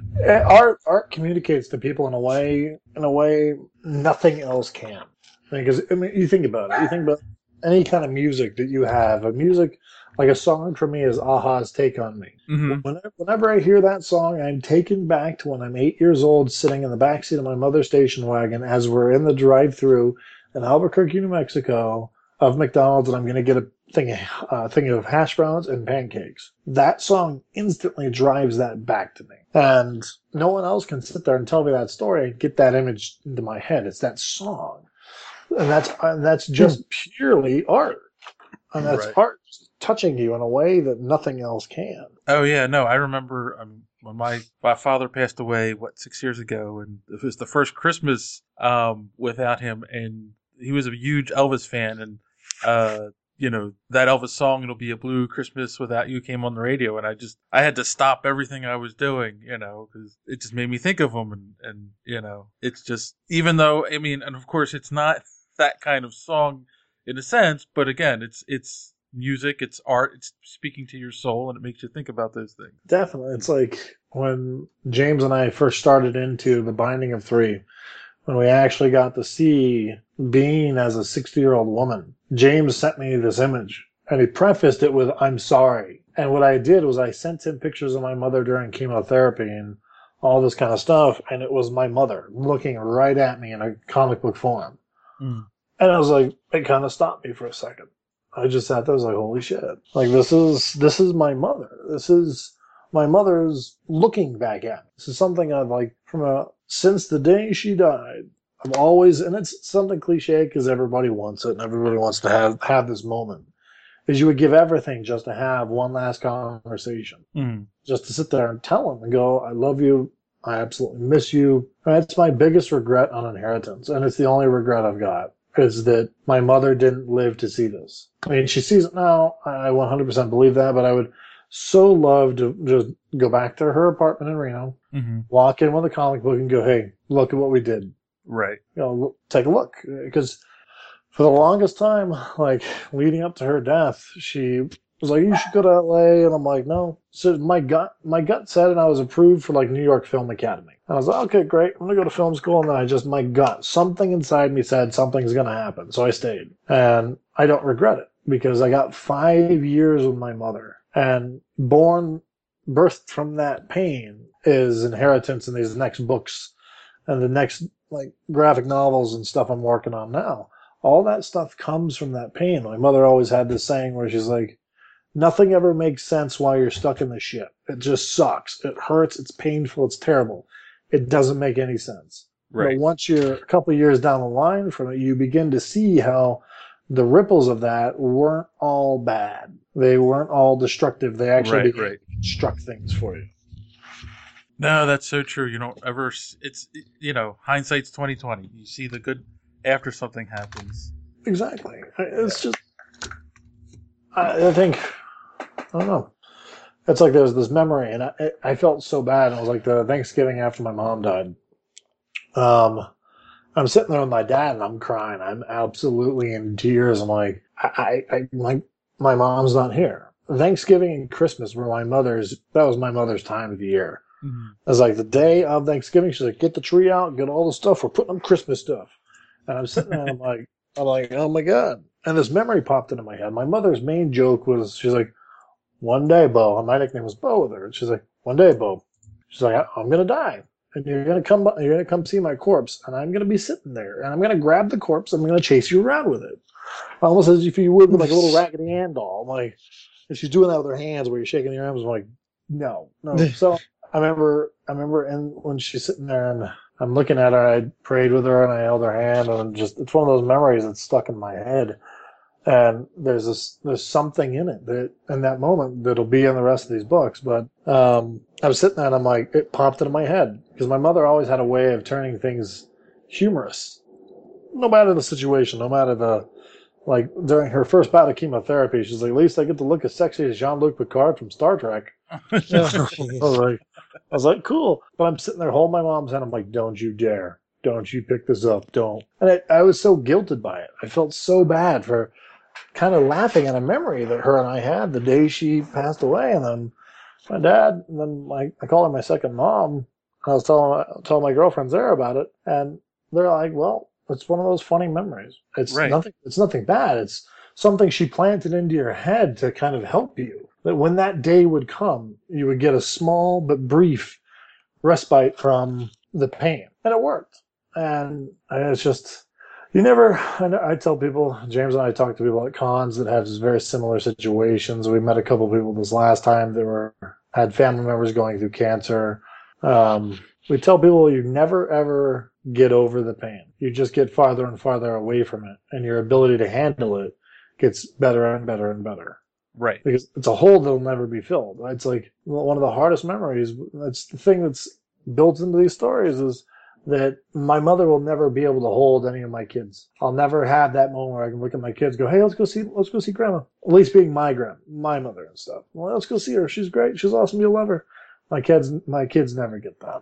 C: art. Art communicates to people in a way, in a way nothing else can. Because I mean, you think about it. You think about any kind of music that you have. A music like a song for me is a-ha's "Take on Me."
D: Mm-hmm.
C: Whenever, whenever I hear that song, I'm taken back to when I'm eight years old, sitting in the backseat of my mother's station wagon as we're in the drive-through in Albuquerque, New Mexico, of McDonald's, and I'm going to get a thing, uh, thing of hash browns and pancakes. That song instantly drives that back to me. And no one else can sit there and tell me that story and get that image into my head. It's that song. And that's and that's just purely art. And that's
D: Right.
C: art touching you in a way that nothing else can.
D: Oh yeah, no, I remember um, when my my father passed away, what six years ago, and it was the first Christmas um, without him, and he was a huge Elvis fan, and uh, you know that Elvis song "It'll Be a Blue Christmas Without You" came on the radio, and I just I had to stop everything I was doing, you know, because it just made me think of him, and and you know, it's just even though I mean, and of course it's not that kind of song in a sense, but again, it's it's music, it's art, it's speaking to your soul, and it makes you think about those things.
C: Definitely. It's like when James and I first started into The Binding of Three, when we actually got to see Bean as a sixty-year-old woman. James sent me this image, and he prefaced it with, "I'm sorry." And what I did was I sent him pictures of my mother during chemotherapy and all this kind of stuff, and it was my mother looking right at me in a comic book form.
D: Mm.
C: And I was like, it kind of stopped me for a second. I just sat there, I was like, holy shit. Like, this is, this is my mother. This is, my mother's looking back at me. This is something I've like, from a, since the day she died, I've always, and it's something cliche because everybody wants it and everybody wants to have, have this moment, is you would give everything just to have one last conversation.
D: Mm.
C: Just to sit there and tell them and go, I love you. I absolutely miss you. That's my biggest regret on Inheritance. And it's the only regret I've got, is that my mother didn't live to see this. I mean, she sees it now. I one hundred percent believe that, but I would so love to just go back to her apartment in Reno,
D: Mm-hmm.
C: walk in with a comic book and go, hey, look at what we did.
D: Right.
C: You know, look, take a look. Because for the longest time, like leading up to her death, she was like, you should go to L A. And I'm like, no. So my gut, my gut said, and I was approved for like New York Film Academy. I was like, okay, great. I'm going to go to film school. And then I just, my gut, something inside me said something's going to happen. So I stayed. And I don't regret it because I got five years with my mother. And born, birthed from that pain is Inheritance and these next books and the next like graphic novels and stuff I'm working on now. All that stuff comes from that pain. My mother always had this saying where she's like, nothing ever makes sense while you're stuck in the shit. It just sucks. It hurts. It's painful. It's terrible. It doesn't make any sense.
D: Right.
C: But once you're a couple of years down the line from it, you begin to see how the ripples of that weren't all bad. They weren't all destructive. They actually
D: Right,
C: began
D: right.
C: to construct things for you.
D: No, that's so true. You don't ever. s- It's you know, hindsight's twenty twenty. You see the good after something happens.
C: Exactly. It's just, I, I think, I don't know. It's like there's this memory, and I, I felt so bad. It was like the Thanksgiving after my mom died. Um, I'm sitting there with my dad, and I'm crying. I'm absolutely in tears. I'm like, I, I, I my, my mom's not here. Thanksgiving and Christmas were my mother's. That was my mother's time of the year.
D: Mm-hmm.
C: It was like the day of Thanksgiving. She's like, get the tree out, get all the stuff. We're putting up Christmas stuff. And I'm sitting there, and I'm like, I'm like, oh my god. And this memory popped into my head. My mother's main joke was, she's like, one day, Bo, and my nickname was Bo with her. And she's like, one day, Bo. She's like, I'm gonna die, and you're gonna come, you're gonna come see my corpse, and I'm gonna be sitting there, and I'm gonna grab the corpse, and I'm gonna chase you around with it, almost as if you would with like a little Raggedy Ann doll. I'm like, and she's doing that with her hands, where you're shaking your arms. I'm like, no, no. So I remember, I remember, and when she's sitting there, and I'm looking at her. I prayed with her and I held her hand, and just it's one of those memories that's stuck in my head. And there's this, there's something in it that, in that moment, that'll be in the rest of these books. But um, I was sitting there and I'm like, it popped into my head because my mother always had a way of turning things humorous, no matter the situation, no matter the like. During her first bout of chemotherapy, she's like, "At least I get to look as sexy as Jean-Luc Picard from Star Trek."
E: Oh,
C: I was
E: jeez.
C: like, I was like, "Cool," but I'm sitting there holding my mom's hand. I'm like, "Don't you dare! Don't you pick this up! Don't!" And I, I was so guilted by it. I felt so bad for kind of laughing at a memory that her and I had the day she passed away. And then my dad, and then my, I call her my second mom. I was telling, telling my girlfriends there about it, and they're like, well, it's one of those funny memories. It's
D: Right.
C: nothing, it's nothing bad. It's something she planted into your head to kind of help you. That when that day would come, you would get a small but brief respite from the pain. And it worked. And it's just, you never, I, I tell people, James and I talk to people at cons that have very similar situations. We met a couple people this last time that were, had family members going through cancer. Um, we tell people you never ever get over the pain. You just get farther and farther away from it. And your ability to handle it gets better and better and better.
D: Right.
C: Because it's a hole that'll never be filled. It's like one of the hardest memories. That's the thing that's built into these stories is that my mother will never be able to hold any of my kids. I'll never have that moment where I can look at my kids and go, hey, let's go see, let's go see grandma. At least being my grandma, my mother and stuff. Well, let's go see her. She's great. She's awesome. You'll love her. My kids, my kids never get that.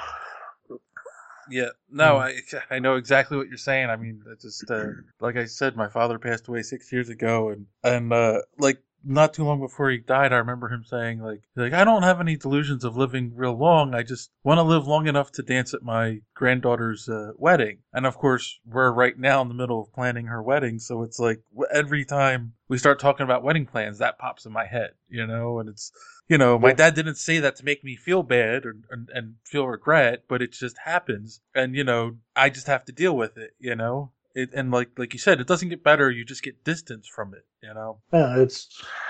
D: Yeah, no,
C: Mm.
D: I I know exactly what you're saying. I mean, it's just uh, like I said, my father passed away six years ago, and and uh, like not too long before he died, I remember him saying like like I don't have any delusions of living real long. I just want to live long enough to dance at my granddaughter's uh, wedding. And of course, we're right now in the middle of planning her wedding, so it's like w- every time we start talking about wedding plans, that pops in my head, you know, and it's. You know, my dad didn't say that to make me feel bad or, and, and feel regret, but it just happens. And, you know, I just have to deal with it, you know? It, and like like you said, it doesn't get better. You just get distance from it, you know?
C: Yeah, it's.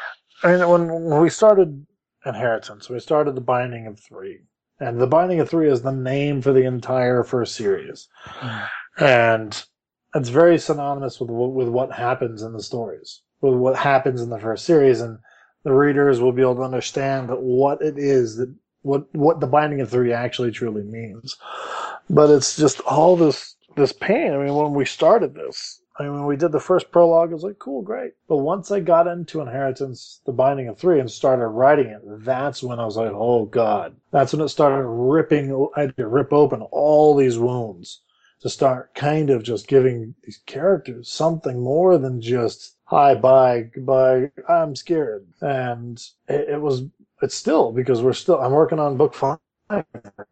C: I mean, when, when we started Inheritance, we started The Binding of Three. And The Binding of Three is the name for the entire first series.
D: Mm.
C: And it's very synonymous with with what happens in the stories, with what happens in the first series. And the readers will be able to understand that what it is, that what what The Binding of Three actually truly means. But it's just all this this pain. I mean, when we started this, I mean, when we did the first prologue, it was like, cool, great. But once I got into Inheritance, The Binding of Three, and started writing it, that's when I was like, oh, God. That's when it started ripping, I had to rip open all these wounds to start kind of just giving these characters something more than just, hi, bye, goodbye, I'm scared. And it, it was, it's still, because we're still, I'm working on book five right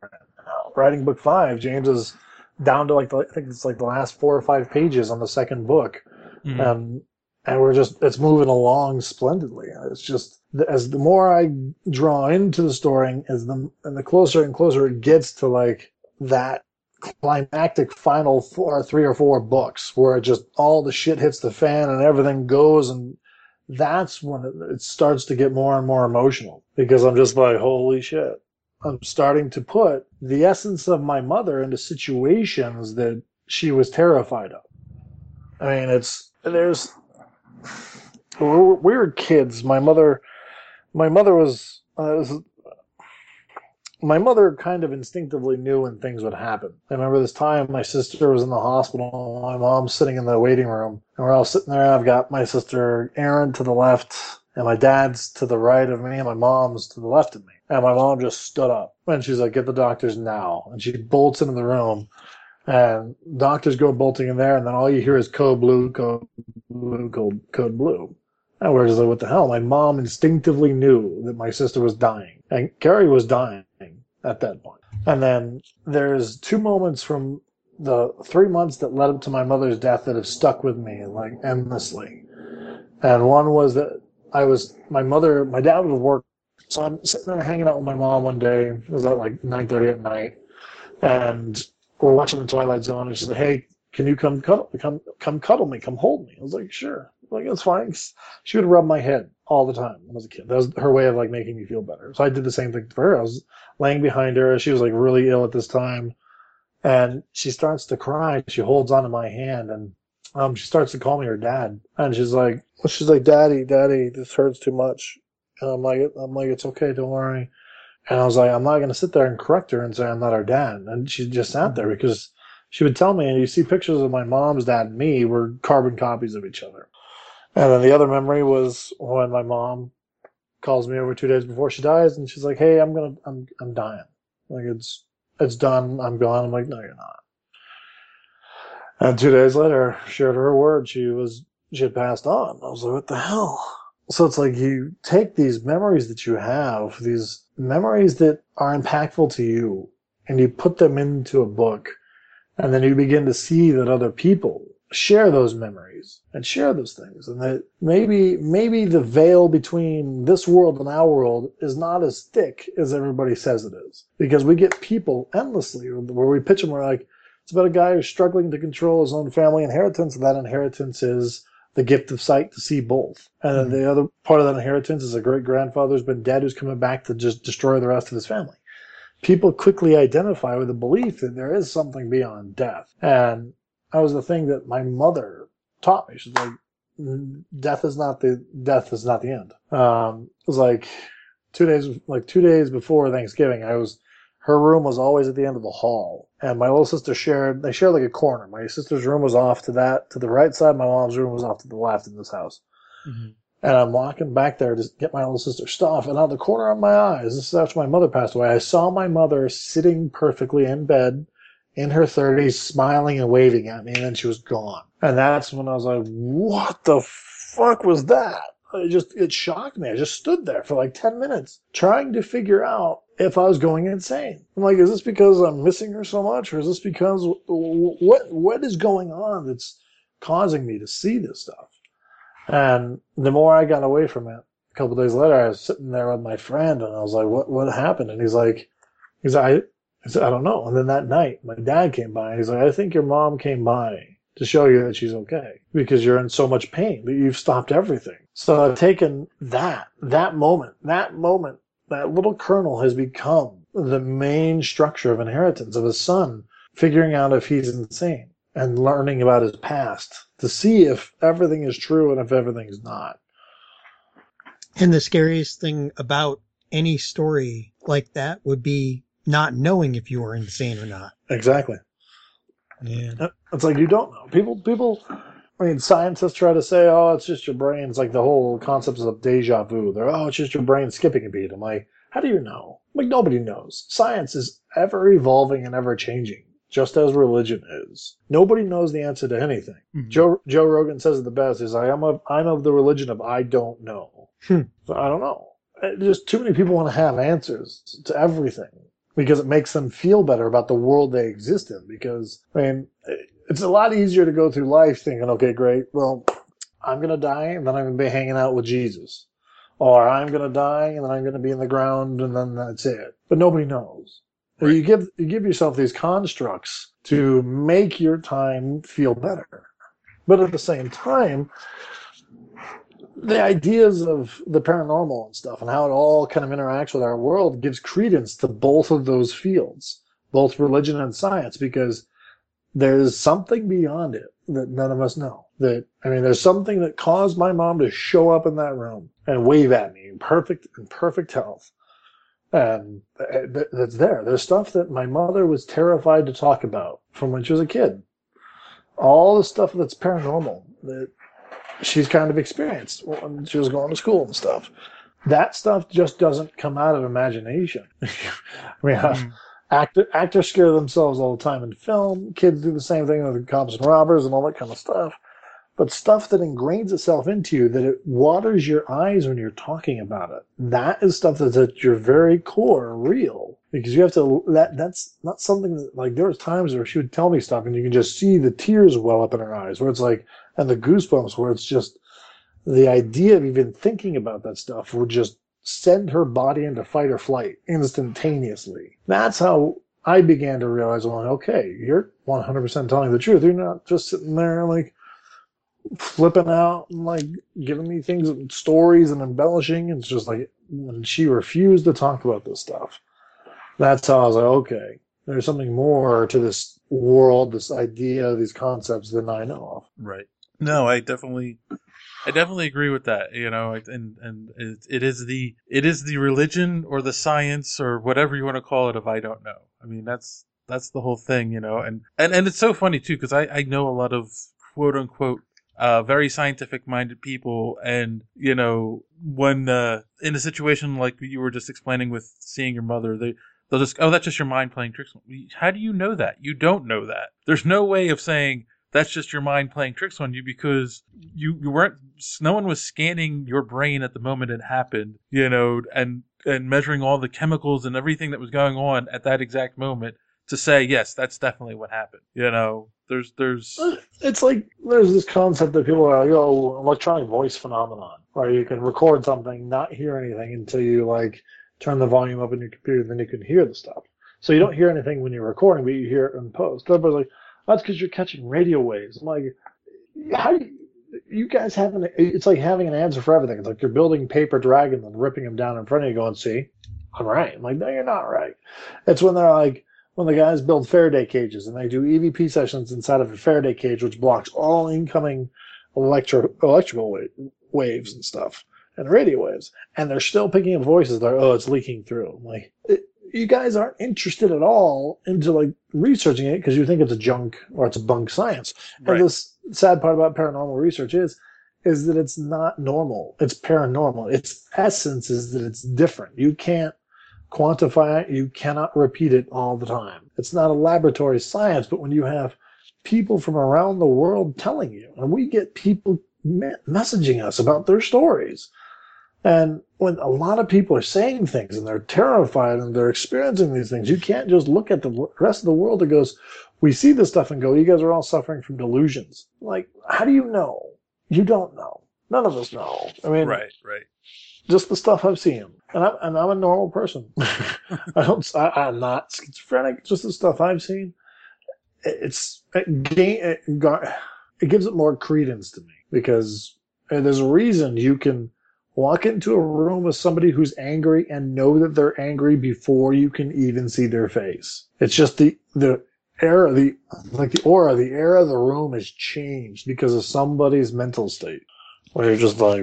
C: now. Writing book five, James is down to like the, I think it's like the last four or five pages on the second book,
D: Mhm.
C: and and we're just it's moving along splendidly. It's just as the more I draw into the story, as the and the closer and closer it gets to like that climactic final four, three or four books where it just all the shit hits the fan and everything goes, and that's when it, it starts to get more and more emotional because I'm just like, holy shit. I'm starting to put the essence of my mother into situations that she was terrified of. I mean, it's there's we were, we were kids. My mother, my mother was, uh, was my mother kind of instinctively knew when things would happen. I remember this time my sister was in the hospital. My mom's sitting in the waiting room, and we're all sitting there. I've got my sister Erin to the left, and my dad's to the right of me, and my mom's to the left of me. And my mom just stood up, and she's like, get the doctors now. And she bolts into the room, and doctors go bolting in there, and then all you hear is code blue, code blue, code, code blue. And we're just like, what the hell? My mom instinctively knew that my sister was dying, and Carrie was dying at that point. And then there's two moments from the three months that led up to my mother's death that have stuck with me, like, endlessly. And one was that I was, my mother, my dad would work. So I'm sitting there hanging out with my mom one day. It was at like nine thirty at night. And we're watching The Twilight Zone. And she's like, hey, can you come cuddle, come, come cuddle me? Come hold me. I was like, sure. I'm like, that's fine. She would rub my head all the time when I was a kid. That was her way of like making me feel better. So I did the same thing for her. I was laying behind her. She was like really ill at this time. And she starts to cry. She holds onto my hand, and um, she starts to call me her dad. And she's like, she's like, Daddy, Daddy, this hurts too much. And I'm like, I'm like, it's okay, don't worry. And I was like, I'm not going to sit there and correct her and say I'm not her dad. And she just sat there because she would tell me, and you see pictures of my mom's dad and me were carbon copies of each other. And then the other memory was when my mom calls me over two days before she dies, and she's like, "Hey, I'm gonna, I'm, I'm dying. Like it's, it's done. I'm gone." I'm like, "No, you're not." And two days later, she heard her word. She was, she had passed on. I was like, "What the hell?" So it's like you take these memories that you have, these memories that are impactful to you, and you put them into a book, and then you begin to see that other people share those memories and share those things, and that maybe maybe the veil between this world and our world is not as thick as everybody says it is, because we get people endlessly where we pitch them, we're like, it's about a guy who's struggling to control his own family inheritance, and that inheritance is the gift of sight to see both, and mm-hmm. the other part of that inheritance is a great grandfather who's been dead who's coming back to just destroy the rest of his family. People quickly identify with the belief that there is something beyond death, and that was the thing that my mother taught me. She's like, death is not the death is not the end. Um, it was like two days, like two days before Thanksgiving. I was, her room was always at the end of the hall, and my little sister shared. They shared like a corner. My sister's room was off to that to the right side. My mom's room was off to the left in this house. Mm-hmm. And I'm walking back there to get my little sister's stuff, and out of the corner of my eyes, this is after my mother passed away, I saw my mother sitting perfectly in bed, in her thirties, smiling and waving at me, and then she was gone. And that's when I was like, what the fuck was that? It just, it shocked me. I just stood there for like ten minutes trying to figure out if I was going insane. I'm like, is this because I'm missing her so much, or is this because what, what is going on that's causing me to see this stuff? And the more I got away from it, a couple of days later, I was sitting there with my friend, and I was like, what, what happened? And he's like, he's like, I said, I don't know. And then that night, my dad came by, and he's like, I think your mom came by to show you that she's okay because you're in so much pain that you've stopped everything. So I've taken that, that moment, that moment, that little kernel has become the main structure of inheritance of his son figuring out if he's insane and learning about his past to see if everything is true and if everything's not.
E: And the scariest thing about any story like that would be not knowing if you were insane or not.
C: Exactly.
E: Yeah.
C: It's like you don't know. People, people, I mean, scientists try to say, oh, it's just your brain. It's like the whole concept of deja vu. They're, oh, it's just your brain skipping a beat. I'm like, how do you know? Like, nobody knows. Science is ever evolving and ever changing, just as religion is. Nobody knows the answer to anything. Mm-hmm. Joe Joe Rogan says it the best. He's like, I'm, a, I'm of the religion of I don't know. Hmm. So I don't know. Just too many people want to have answers to everything, because it makes them feel better about the world they exist in. Because, I mean, it's a lot easier to go through life thinking, okay, great, well, I'm going to die, and then I'm going to be hanging out with Jesus. Or I'm going to die, and then I'm going to be in the ground, and then that's it. But nobody knows. Right. You give, you give yourself these constructs to make your time feel better. But at the same time, the ideas of the paranormal and stuff and how it all kind of interacts with our world gives credence to both of those fields, both religion and science, because there's something beyond it that none of us know. That, I mean, there's something that caused my mom to show up in that room and wave at me in perfect, in perfect health. And that's there. There's stuff that my mother was terrified to talk about from when she was a kid. All the stuff that's paranormal that she's kind of experienced when she was going to school and stuff. That stuff just doesn't come out of imagination. I mean, mm. actor, actors scare themselves all the time in film. Kids do the same thing with cops and robbers and all that kind of stuff. But stuff that ingrains itself into you, that it waters your eyes when you're talking about it, that is stuff that's at your very core real. Because you have to, that that's not something that, like, there was times where she would tell me stuff and you can just see the tears well up in her eyes, where it's like, and the goosebumps, where it's just, the idea of even thinking about that stuff would just send her body into fight or flight instantaneously. That's how I began to realize, well, okay, you're one hundred percent telling the truth. You're not just sitting there, like, flipping out and, like, giving me things and stories and embellishing. It's just like, when she refused to talk about this stuff, that's how I was like, okay, There's something more to this world, this idea, these concepts than I know of.
D: Right. No, I definitely, I definitely agree with that. You know, and and it, it is the it is the religion or the science or whatever you want to call it of I don't know. I mean, that's that's the whole thing, you know. And and, and it's so funny too because I I know a lot of quote unquote uh, very scientific minded people, and you know, when uh, in a situation like you were just explaining with seeing your mother, they. They'll just, oh, that's just your mind playing tricks. How do you know that? You don't know that. There's no way of saying that's just your mind playing tricks on you because you, you weren't, no one was scanning your brain at the moment it happened, you know, and, and measuring all the chemicals and everything that was going on at that exact moment to say, yes, that's definitely what happened. You know, there's, there's.
C: It's like there's this concept that people are like, oh, electronic voice phenomenon, where you can record something, not hear anything until you like, turn the volume up in your computer, then you can hear the stuff. So you don't hear anything when you're recording, but you hear it in post. Everybody's like, that's because you're catching radio waves. I'm like, how do you, you guys have an, it's like having an answer for everything. It's like you're building paper dragons and ripping them down in front of you going, see, I'm right. I'm like, no, you're not right. It's when they're like, when the guys build Faraday cages and they do E V P sessions inside of a Faraday cage, which blocks all incoming electro, electrical wa- waves and stuff. And radio waves, and they're still picking up voices like, oh, it's leaking through. I'm like, it, you guys aren't interested at all into like researching it because you think it's a junk or it's a bunk science. Right. And this sad part about paranormal research is, is that it's not normal. It's paranormal. Its essence is that it's different. You can't quantify it. You cannot repeat it all the time. It's not a laboratory science, but when you have people from around the world telling you, and we get people me- messaging us about their stories. And when a lot of people are saying things and they're terrified and they're experiencing these things, you can't just look at the rest of the world that goes, we see this stuff and go, you guys are all suffering from delusions. Like, how do you know? You don't know. None of us know. I mean,
D: right, right.
C: Just the stuff I've seen. And I'm, and I'm a normal person. I don't, I, I'm not schizophrenic. Just the stuff I've seen. It's, it, gain, it, it gives it more credence to me because there's a reason you can walk into a room with somebody who's angry and know that they're angry before you can even see their face. It's just the, the air, the, like the aura, the air of the room has changed because of somebody's mental state. Where you're just like,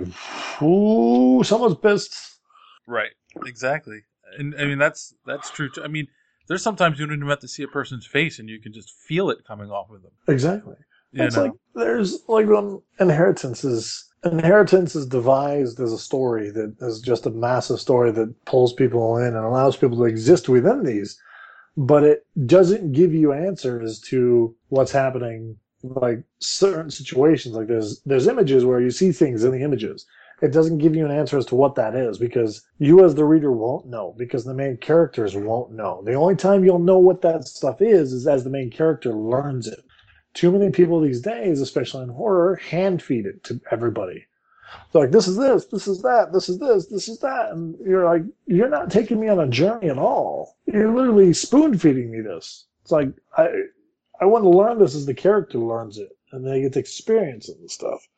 C: ooh, someone's pissed.
D: Right. Exactly. And I mean, that's, that's true too. I mean, there's sometimes you don't even have to see a person's face and you can just feel it coming off of them.
C: Exactly.
D: You
C: it's
D: know?
C: like, there's like when inheritance is, Inheritance is devised as a story that is just a massive story that pulls people in and allows people to exist within these, but it doesn't give you answers to what's happening, like certain situations. Like there's there's images where you see things in the images. It doesn't give you an answer as to what that is because you as the reader won't know because the main characters won't know. The only time you'll know what that stuff is is as the main character learns it. Too many people these days, especially in horror, hand feed it to everybody. They're like, this is this, this is that, this is this, this is that. And you're like, you're not taking me on a journey at all. You're literally spoon feeding me this. It's like, I I want to learn this as the character learns it. And they get to experience it and stuff.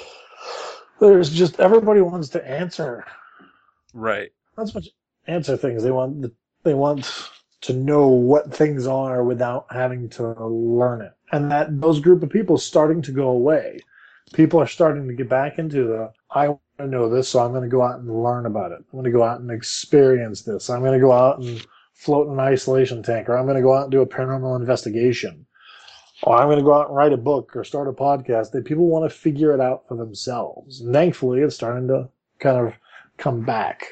C: There's just, everybody wants to answer.
D: Right.
C: Not so much answer things. They want, they want to know what things are without having to learn it. And that those group of people starting to go away. People are starting to get back into the, I want to know this, so I'm going to go out and learn about it. I'm going to go out and experience this. I'm going to go out and float in an isolation tank, or I'm going to go out and do a paranormal investigation. Or I'm going to go out and write a book or start a podcast. That people want to figure it out for themselves. And thankfully, it's starting to kind of come back.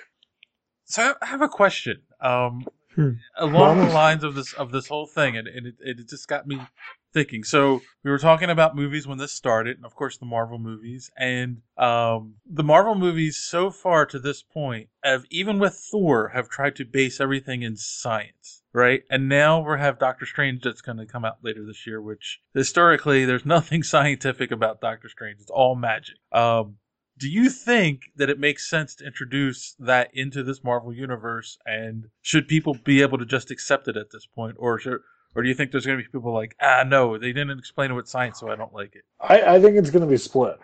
D: So I have a question. Um,
E: Hmm.
D: along the lines of this of this whole thing, and, and it, it just got me thinking. So we were talking about movies when this started, and of course the Marvel movies, and um, the Marvel movies so far to this point have, even with Thor, have tried to base everything in science, right? And now we have Doctor Strange that's going to come out later this year, which historically there's nothing scientific about Doctor Strange; it's all magic. Um, Do you think that it makes sense to introduce that into this Marvel universe, and should people be able to just accept it at this point, or should, or do you think there's going to be people like, ah, no, they didn't explain it with science, so I don't like it?
C: I, I think it's going to be split.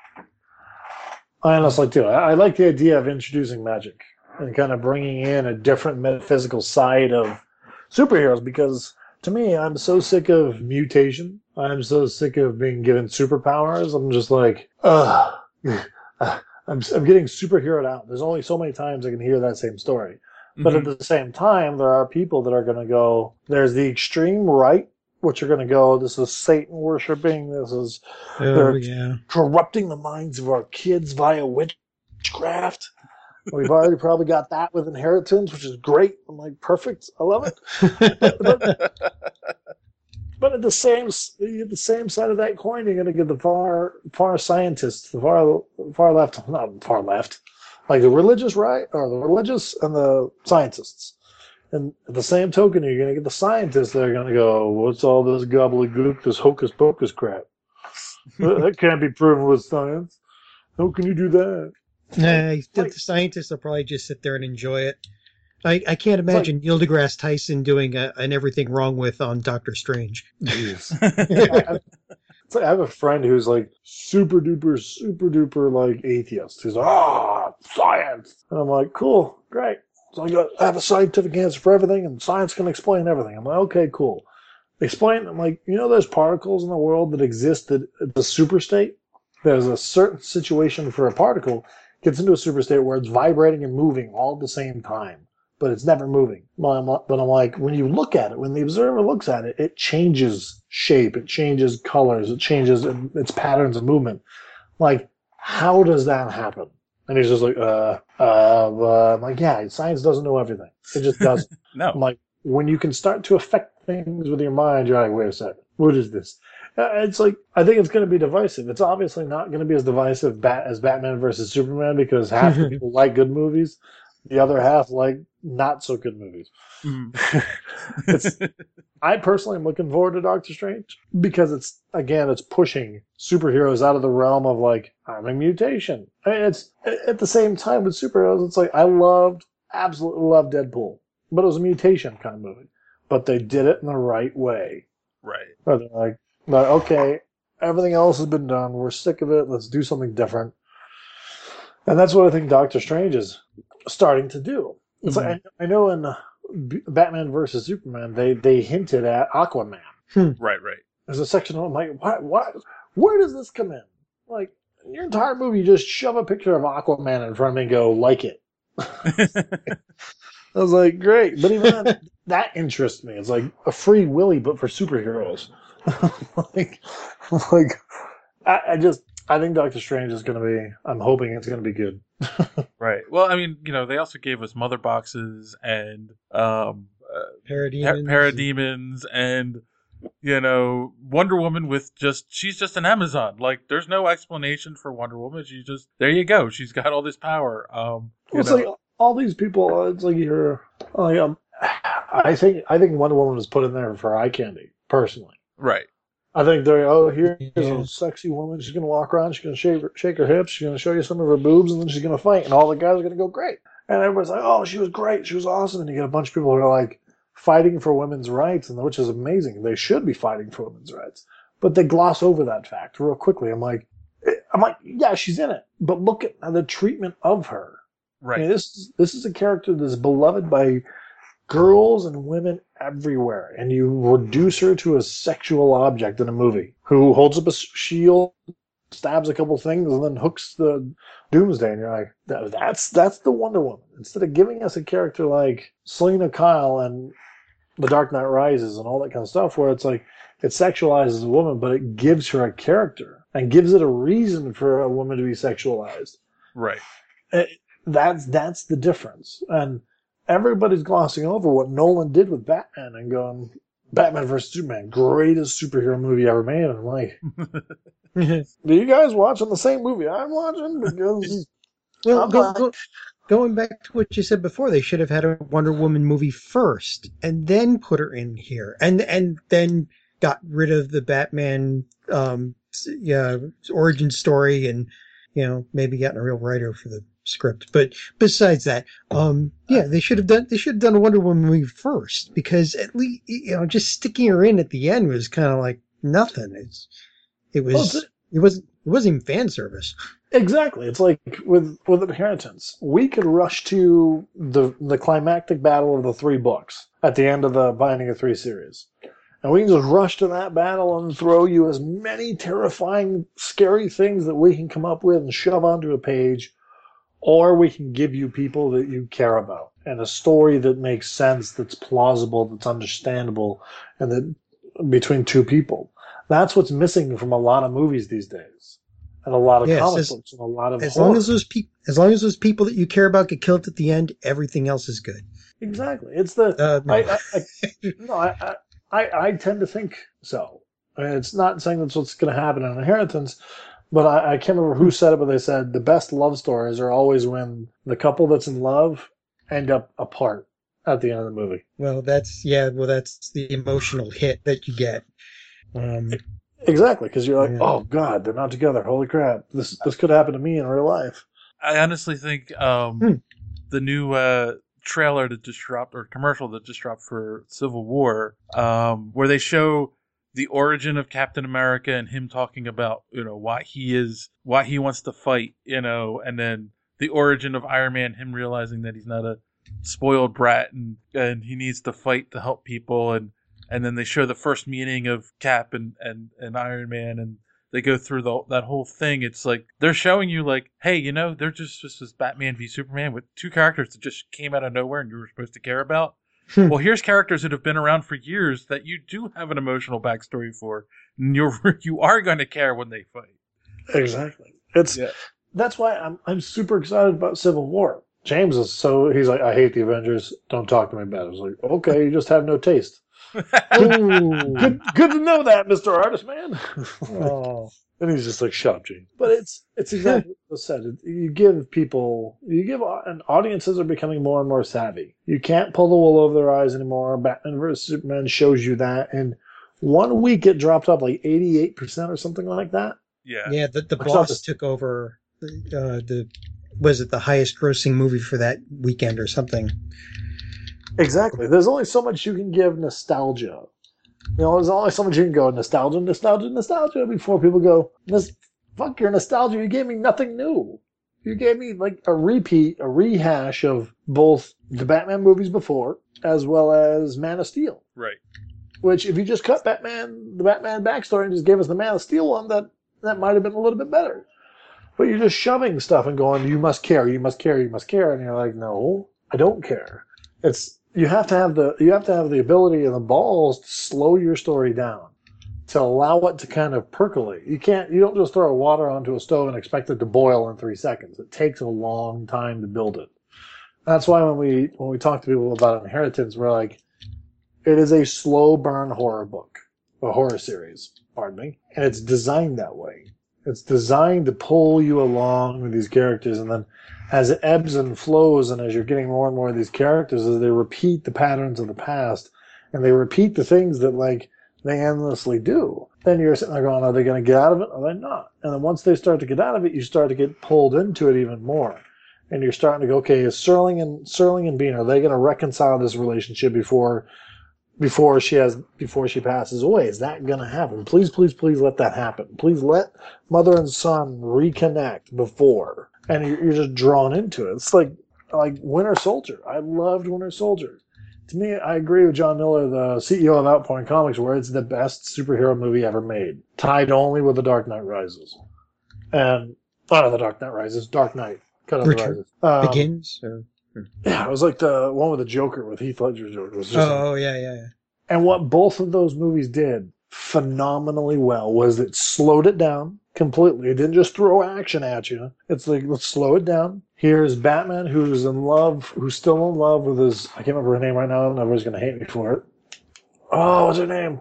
C: I honestly do. I, I like the idea of introducing magic and kind of bringing in a different metaphysical side of superheroes because to me, I'm so sick of mutation. I'm so sick of being given superpowers. I'm just like, ugh. I'm, I'm getting superheroed out. There's only so many times I can hear that same story. But
D: Mhm.
C: at the same time, there are people that are going to go, there's the extreme right, which are going to go, this is Satan worshiping, this is,
E: Oh,
C: they're
E: yeah.
C: corrupting the minds of our kids via witchcraft. We've already probably got that with inheritance, which is great. I'm like, perfect. I love it. But, but, but at the same at the same side of that coin, you're going to get the far far scientists, the far far left, not far left, like the religious right or the religious and the scientists. And at the same token, you're going to get the scientists that are going to go, "What's all this gobbledygook, this hocus pocus crap? That can't be proven with science. How can you do that?"
E: Nah, the,
C: like-
E: the scientists will probably just sit there and enjoy it. I, I can't
C: like-
E: imagine Neil deGrasse Tyson doing a, an everything wrong with on Doctor Strange.
C: Jeez. I, I- it's like I have a friend who's like super duper, super duper like atheist. He's like, ah, science. And I'm like, cool, great. So I got I have a scientific answer for everything, and science can explain everything. I'm like, okay, cool. Explain. I'm like, you know, there's particles in the world that exist at the super state. There's a certain situation for a particle gets into a super state where it's vibrating and moving all at the same time, but it's never moving. But I'm, but I'm like, when you look at it, when the observer looks at it, it changes shape, it changes colors, it changes its patterns of movement. Like, how does that happen? And he's just like, uh, uh, uh, I'm like, yeah, science doesn't know everything. It just doesn't. I'm
D: No.
C: like, when you can start to affect things with your mind, you're like, wait a second, what is this? Uh, It's like, I think it's going to be divisive. It's obviously not going to be as divisive bat- as Batman versus Superman because half the people like good movies, the other half like not so good movies.
D: Mhm.
C: It's, I personally am looking forward to Doctor Strange because it's, again, it's pushing superheroes out of the realm of like, I'm a mutation. I mean, it's at the same time with superheroes, it's like, I loved, absolutely loved Deadpool, but it was a mutation kind of movie. But they did it in the right way.
D: Right.
C: Where they're like, like, okay, everything else has been done. We're sick of it. Let's do something different. And that's what I think Doctor Strange is starting to do. It's
D: Mhm.
C: like I, I know in uh, B- Batman versus Superman, they they hinted at Aquaman.
D: Right, right.
C: There's a section of I'm like, what, what, where does this come in? Like, in your entire movie, you just shove a picture of Aquaman in front of me and go, like it. I was like, great. But even then, that interests me. It's like a free Willy, but for superheroes. like, like I, I just, I think Doctor Strange is going to be, I'm hoping it's going to be good.
D: Right. Well, I mean, you know, they also gave us Mother Boxes and um, uh,
E: Parademons.
D: Pa- Parademons and, you know, Wonder Woman with just, she's just an Amazon. Like, there's no explanation for Wonder Woman. She just, there you go. She's got all this power. Um, you
C: It's
D: know,
C: like all these people, it's like you're, like, um, I think, I think Wonder Woman was put in there for eye candy, personally.
D: right.
C: I think they're, oh, here's
E: Yeah.
C: a sexy woman. She's going to walk around. She's going to shake her, shake her hips. She's going to show you some of her boobs, and then she's going to fight. And all the guys are going to go, great. And everybody's like, oh, she was great. She was awesome. And you get a bunch of people who are like fighting for women's rights, and which is amazing. They should be fighting for women's rights. But they gloss over that fact real quickly. I'm like, I'm like, yeah, she's in it. But look at the treatment of her. I
D: Right.
C: mean, this is, this is a character that's beloved by girls and women everywhere, and you reduce her to a sexual object in a movie who holds up a shield, stabs a couple things, and then hooks the Doomsday, and you're like, that, that's that's the Wonder Woman. Instead of giving us a character like Selena Kyle and The Dark Knight Rises and all that kind of stuff, where it's like it sexualizes a woman, but it gives her a character and gives it a reason for a woman to be sexualized.
D: Right.
C: It, that's that's the difference, and everybody's glossing over what Nolan did with Batman and going, Batman versus Superman, greatest superhero movie ever made. And I'm like, do you guys watching the same movie I'm watching? Because
E: Well,
C: I'm
E: go,
C: like-
E: go, going back to what you said before, they should have had a Wonder Woman movie first, and then put her in here, and and then got rid of the Batman um, s- yeah, origin story, and you know maybe gotten a real writer for the script. But besides that, um, yeah, they should have done they should have done a Wonder Woman movie first, because at least you know just sticking her in at the end was kind of like nothing. It's it was
C: Well, it's-
E: it wasn't it wasn't even fan service.
C: Exactly. It's like with with Inheritance. We could rush to the the climactic battle of the three books at the end of the Binding of Three series. And we can just rush to that battle and throw you as many terrifying, scary things that we can come up with and shove onto a page, or we can give you people that you care about and a story that makes sense, that's plausible, that's understandable, and that between two people. That's what's missing from a lot of movies these days. And a lot of
E: Yes,
C: comic
E: as-
C: books and a lot of
E: As
C: horror.
E: long as those people, as long as those people that you care about get killed at the end, everything else is good.
C: Exactly. It's the
E: Uh, no.
C: I, I, I no I, I I I tend to think so. I mean, it's not saying that's what's going to happen in Inheritance, but I, I can't remember who said it, but they said the best love stories are always when the couple that's in love end up apart at the end of the movie.
E: Well, that's yeah. Well, that's the emotional hit that you get. Um,
C: Exactly, because you're like,
E: Yeah.
C: oh god, they're not together. Holy crap, this this could happen to me in real life.
D: I honestly think um,
E: Hmm.
D: the new uh, trailer that just dropped, or commercial that just dropped for Civil War, um, where they show the origin of Captain America and him talking about, you know, why he is, why he wants to fight, you know, and then the origin of Iron Man, him realizing that he's not a spoiled brat and and he needs to fight to help people, and and then they show the first meeting of Cap and and, and Iron Man, and they go through the, that whole thing. It's like they're showing you, like, hey, you know, they're just just this Batman v Superman with two characters that just came out of nowhere and you were supposed to care about.
E: Hmm.
D: Well, here's characters that have been around for years that you do have an emotional backstory for, and you're you are going to care when they fight.
C: Exactly. It's
D: Yeah.
C: that's why I'm I'm super excited about Civil War. James is so he's like, I hate the Avengers. Don't talk to me about it. I was like, okay, you just have no taste.
E: ooh.
C: Good, good to know that, Mister Artist Man.
E: Oh.
C: And he's just like, shut up, Gene. But it's it's exactly what I said. It- You give people, you give, and audiences are becoming more and more savvy. You can't pull the wool over their eyes anymore. Batman versus Superman shows you that. And one week it dropped up like eighty-eight percent or something like that.
D: Yeah.
E: Yeah, the, the
C: I saw
E: boss
C: this-
E: took over. Uh, the was it the highest grossing movie for that weekend or something?
C: Exactly. There's only so much you can give nostalgia. You know, there's only so much you can go nostalgia, nostalgia, nostalgia before people go, "Nos- fuck your nostalgia. You gave me nothing new. You gave me like a repeat, a rehash of both the Batman movies before as well as Man of Steel.
D: Right.
C: Which, if you just cut Batman, the Batman backstory and just gave us the Man of Steel one, that, that might have been a little bit better. But you're just shoving stuff and going, you must care, you must care, you must care. And you're like, no, I don't care. It's, you have to have the, you have to have the ability and the balls to slow your story down, to allow it to kind of percolate. You can't, you don't just throw water onto a stove and expect it to boil in three seconds. It takes a long time to build it. That's why when we, when we talk to people about Inheritance, we're like, it is a slow burn horror book, a horror series, pardon me, and it's designed that way. It's designed to pull you along with these characters, and then as it ebbs and flows, and as you're getting more and more of these characters, as they repeat the patterns of the past, and they repeat the things that, like, they endlessly do, then you're sitting there going, are they going to get out of it? Or are they not? And then once they start to get out of it, you start to get pulled into it even more. And you're starting to go, okay, is Serling and Serling and Bean, are they going to reconcile this relationship before before she has before she passes away? Is that going to happen? Please, please, please let that happen. Please let mother and son reconnect before. And you're, you're just drawn into it. It's like like Winter Soldier. I loved Winter Soldier. To me, I agree with John Miller, the C E O of Outpouring Comics, where it's the best superhero movie ever made, tied only with The Dark Knight Rises. And oh, no, The Dark Knight Rises, Dark Knight. Cut out the
E: Return-
C: Rises. Um,
E: Begins. Or,
C: Yeah, it was like the one with the Joker, with Heath Ledger's Joker. It was just
E: oh, oh, yeah, yeah, yeah.
C: And what both of those movies did phenomenally well was it slowed it down completely. It didn't just throw action at you. It's like, let's slow it down. Here's Batman, who's in love, who's still in love with his, I can't remember her name right now, and everybody's going to hate me for it. Oh, what's her name?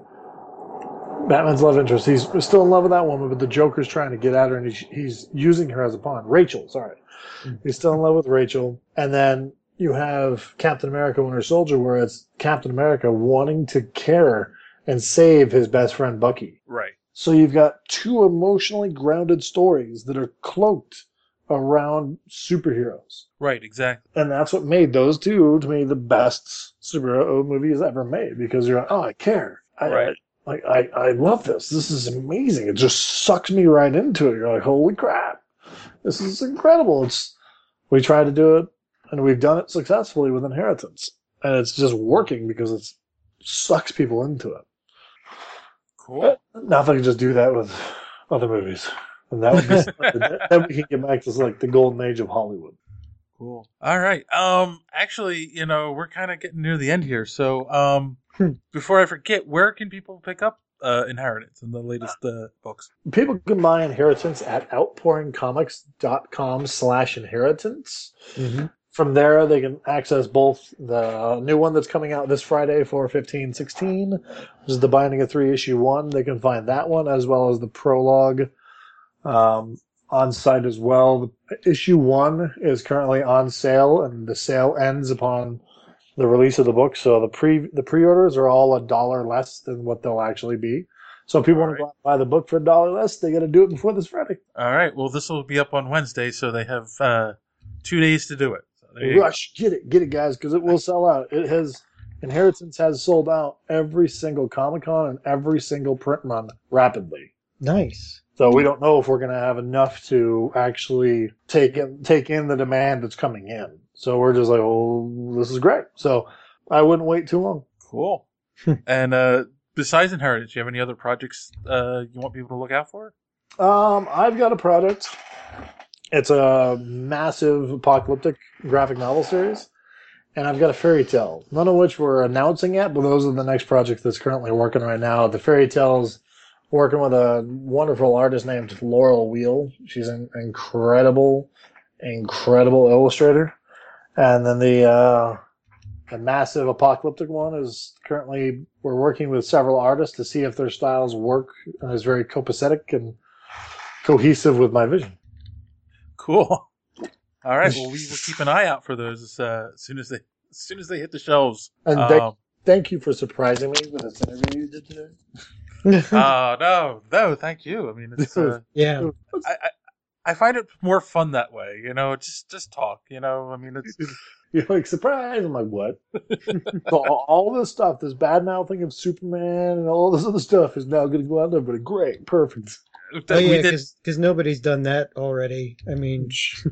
C: Batman's love interest. He's still in love with that woman, but the Joker's trying to get at her, and he's, he's using her as a pawn. Rachel, sorry. He's still in love with Rachel. And then you have Captain America Winter Soldier, where it's Captain America wanting to care and save his best friend Bucky.
D: Right.
C: So you've got two emotionally grounded stories that are cloaked around superheroes.
D: Right. Exactly.
C: And that's what made those two, to me, the best superhero movies ever made, because you're like, oh, I care. I,
D: Right.
C: I, like, I, I love this. This is amazing. It just sucks me right into it. You're like, holy crap. this is incredible. It's we tried to do it, and we've done it successfully with Inheritance, and it's just working because it sucks people into it.
D: Cool.
C: Now if I could just do that with other movies, and that would be then we can get back to like the golden age of Hollywood.
D: Cool. All right. Um, actually, you know, we're kind of getting near the end here. So, um, before I forget, where can people pick up uh, Inheritance and the latest uh, books?
C: People can buy Inheritance at outpouringcomics.com slash inheritance.
E: Mm-hmm.
C: From there, they can access both the new one that's coming out this Friday for fifteen sixteen, which is the Binding of Three issue one. They can find that one as well as the prologue um, on site as well. The issue one is currently on sale, and the sale ends upon the release of the book. So the pre the pre-orders are all a dollar less than what they'll actually be. So if people
D: All
C: want to
D: right.
C: go out and buy the book for a dollar less, they got to do it before this Friday.
D: All right. Well, this will be up on Wednesday, so they have uh, two days to do it. So there you
C: Rush, get it, get it, guys, because it will sell out. It has Inheritance has sold out every single Comic Con and every single print run rapidly.
E: Nice.
C: So we don't know if we're going to have enough to actually take in take in the demand that's coming in. So we're just like, oh, this is great. So I wouldn't wait too long.
D: Cool. And uh, besides Inheritance, do you have any other projects uh, you want people to look out for?
C: Um, I've got a project. It's a massive apocalyptic graphic novel series, and I've got a fairy tale, none of which we're announcing yet, but those are the next project that's currently working right now. The fairy tale's working with a wonderful artist named Laurel Wheel. She's an incredible, incredible illustrator. And then the uh, the massive apocalyptic one is currently, we're working with several artists to see if their styles work and is very copacetic and cohesive with my vision.
D: Cool. All right. Well, we will keep an eye out for those uh, as soon as they as soon as they hit the shelves.
C: And
D: Um,
C: thank, thank you for surprising me with this interview you did today.
D: uh, no, no, thank you. I mean, it's uh,
E: Yeah.
D: I, I I find it more fun that way. You know, just just talk. You know, I mean, it's
C: You're like, surprise! I'm like, what? So all, all this stuff, this bad mouthing of Superman and all this other stuff is now going to go out there, but great, perfect.
E: Oh,
D: we
E: yeah,
D: did
E: because nobody's done that already. I mean,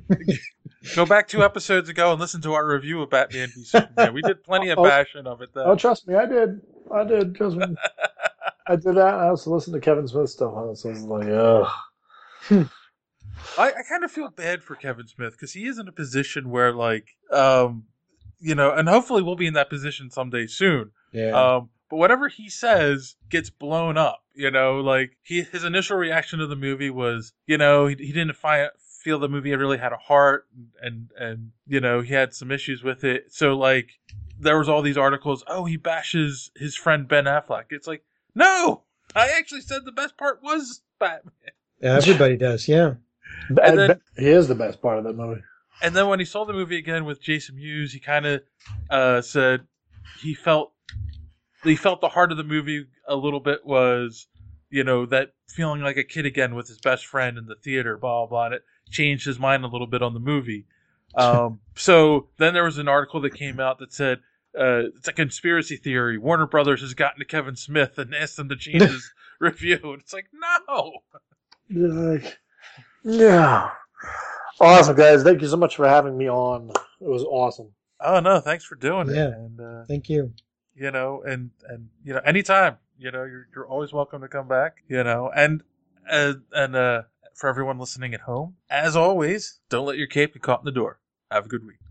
D: go back two episodes ago and listen to our review of Batman v Superman. We did plenty of
C: Oh.
D: bashing of it.
C: Oh,
D: Though.
C: trust me, I did. I did. Trust me. I did that, and I also listened to Kevin Smith stuff on it, so I was like, ugh.
D: I, I kind of feel bad for Kevin Smith because he is in a position where, like, um, you know, and hopefully we'll be in that position someday soon.
E: yeah.
D: Um, but whatever he says gets blown up. You know, like he his initial reaction to the movie was, you know, he, he didn't find feel the movie really had a heart, and and you know he had some issues with it. So like there was all these articles. Oh, he bashes his friend Ben Affleck. It's like, no, I actually said the best part was Batman.
E: Yeah, everybody does, yeah.
C: And
D: then-
C: he is the best part of that movie.
D: And then when he saw the movie again with Jason Mewes, he kind of uh, said he felt he felt the heart of the movie a little bit was, you know, that feeling like a kid again with his best friend in the theater, blah, blah, blah. And it changed his mind a little bit on the movie. Um, so then there was an article that came out that said, uh, it's a conspiracy theory. Warner Brothers has gotten to Kevin Smith and asked him to change his review. And it's like, no.
C: Like, yeah. Awesome, guys. Thank you so much for having me on. It was awesome.
D: Oh, no, thanks for doing
E: Yeah.
D: it. And, uh,
E: Thank you.
D: you know, and, and, you know, anytime, you know, you're, you're always welcome to come back, you know, and, uh, and, uh, for everyone listening at home, as always, don't let your cape get caught in the door. Have a good week.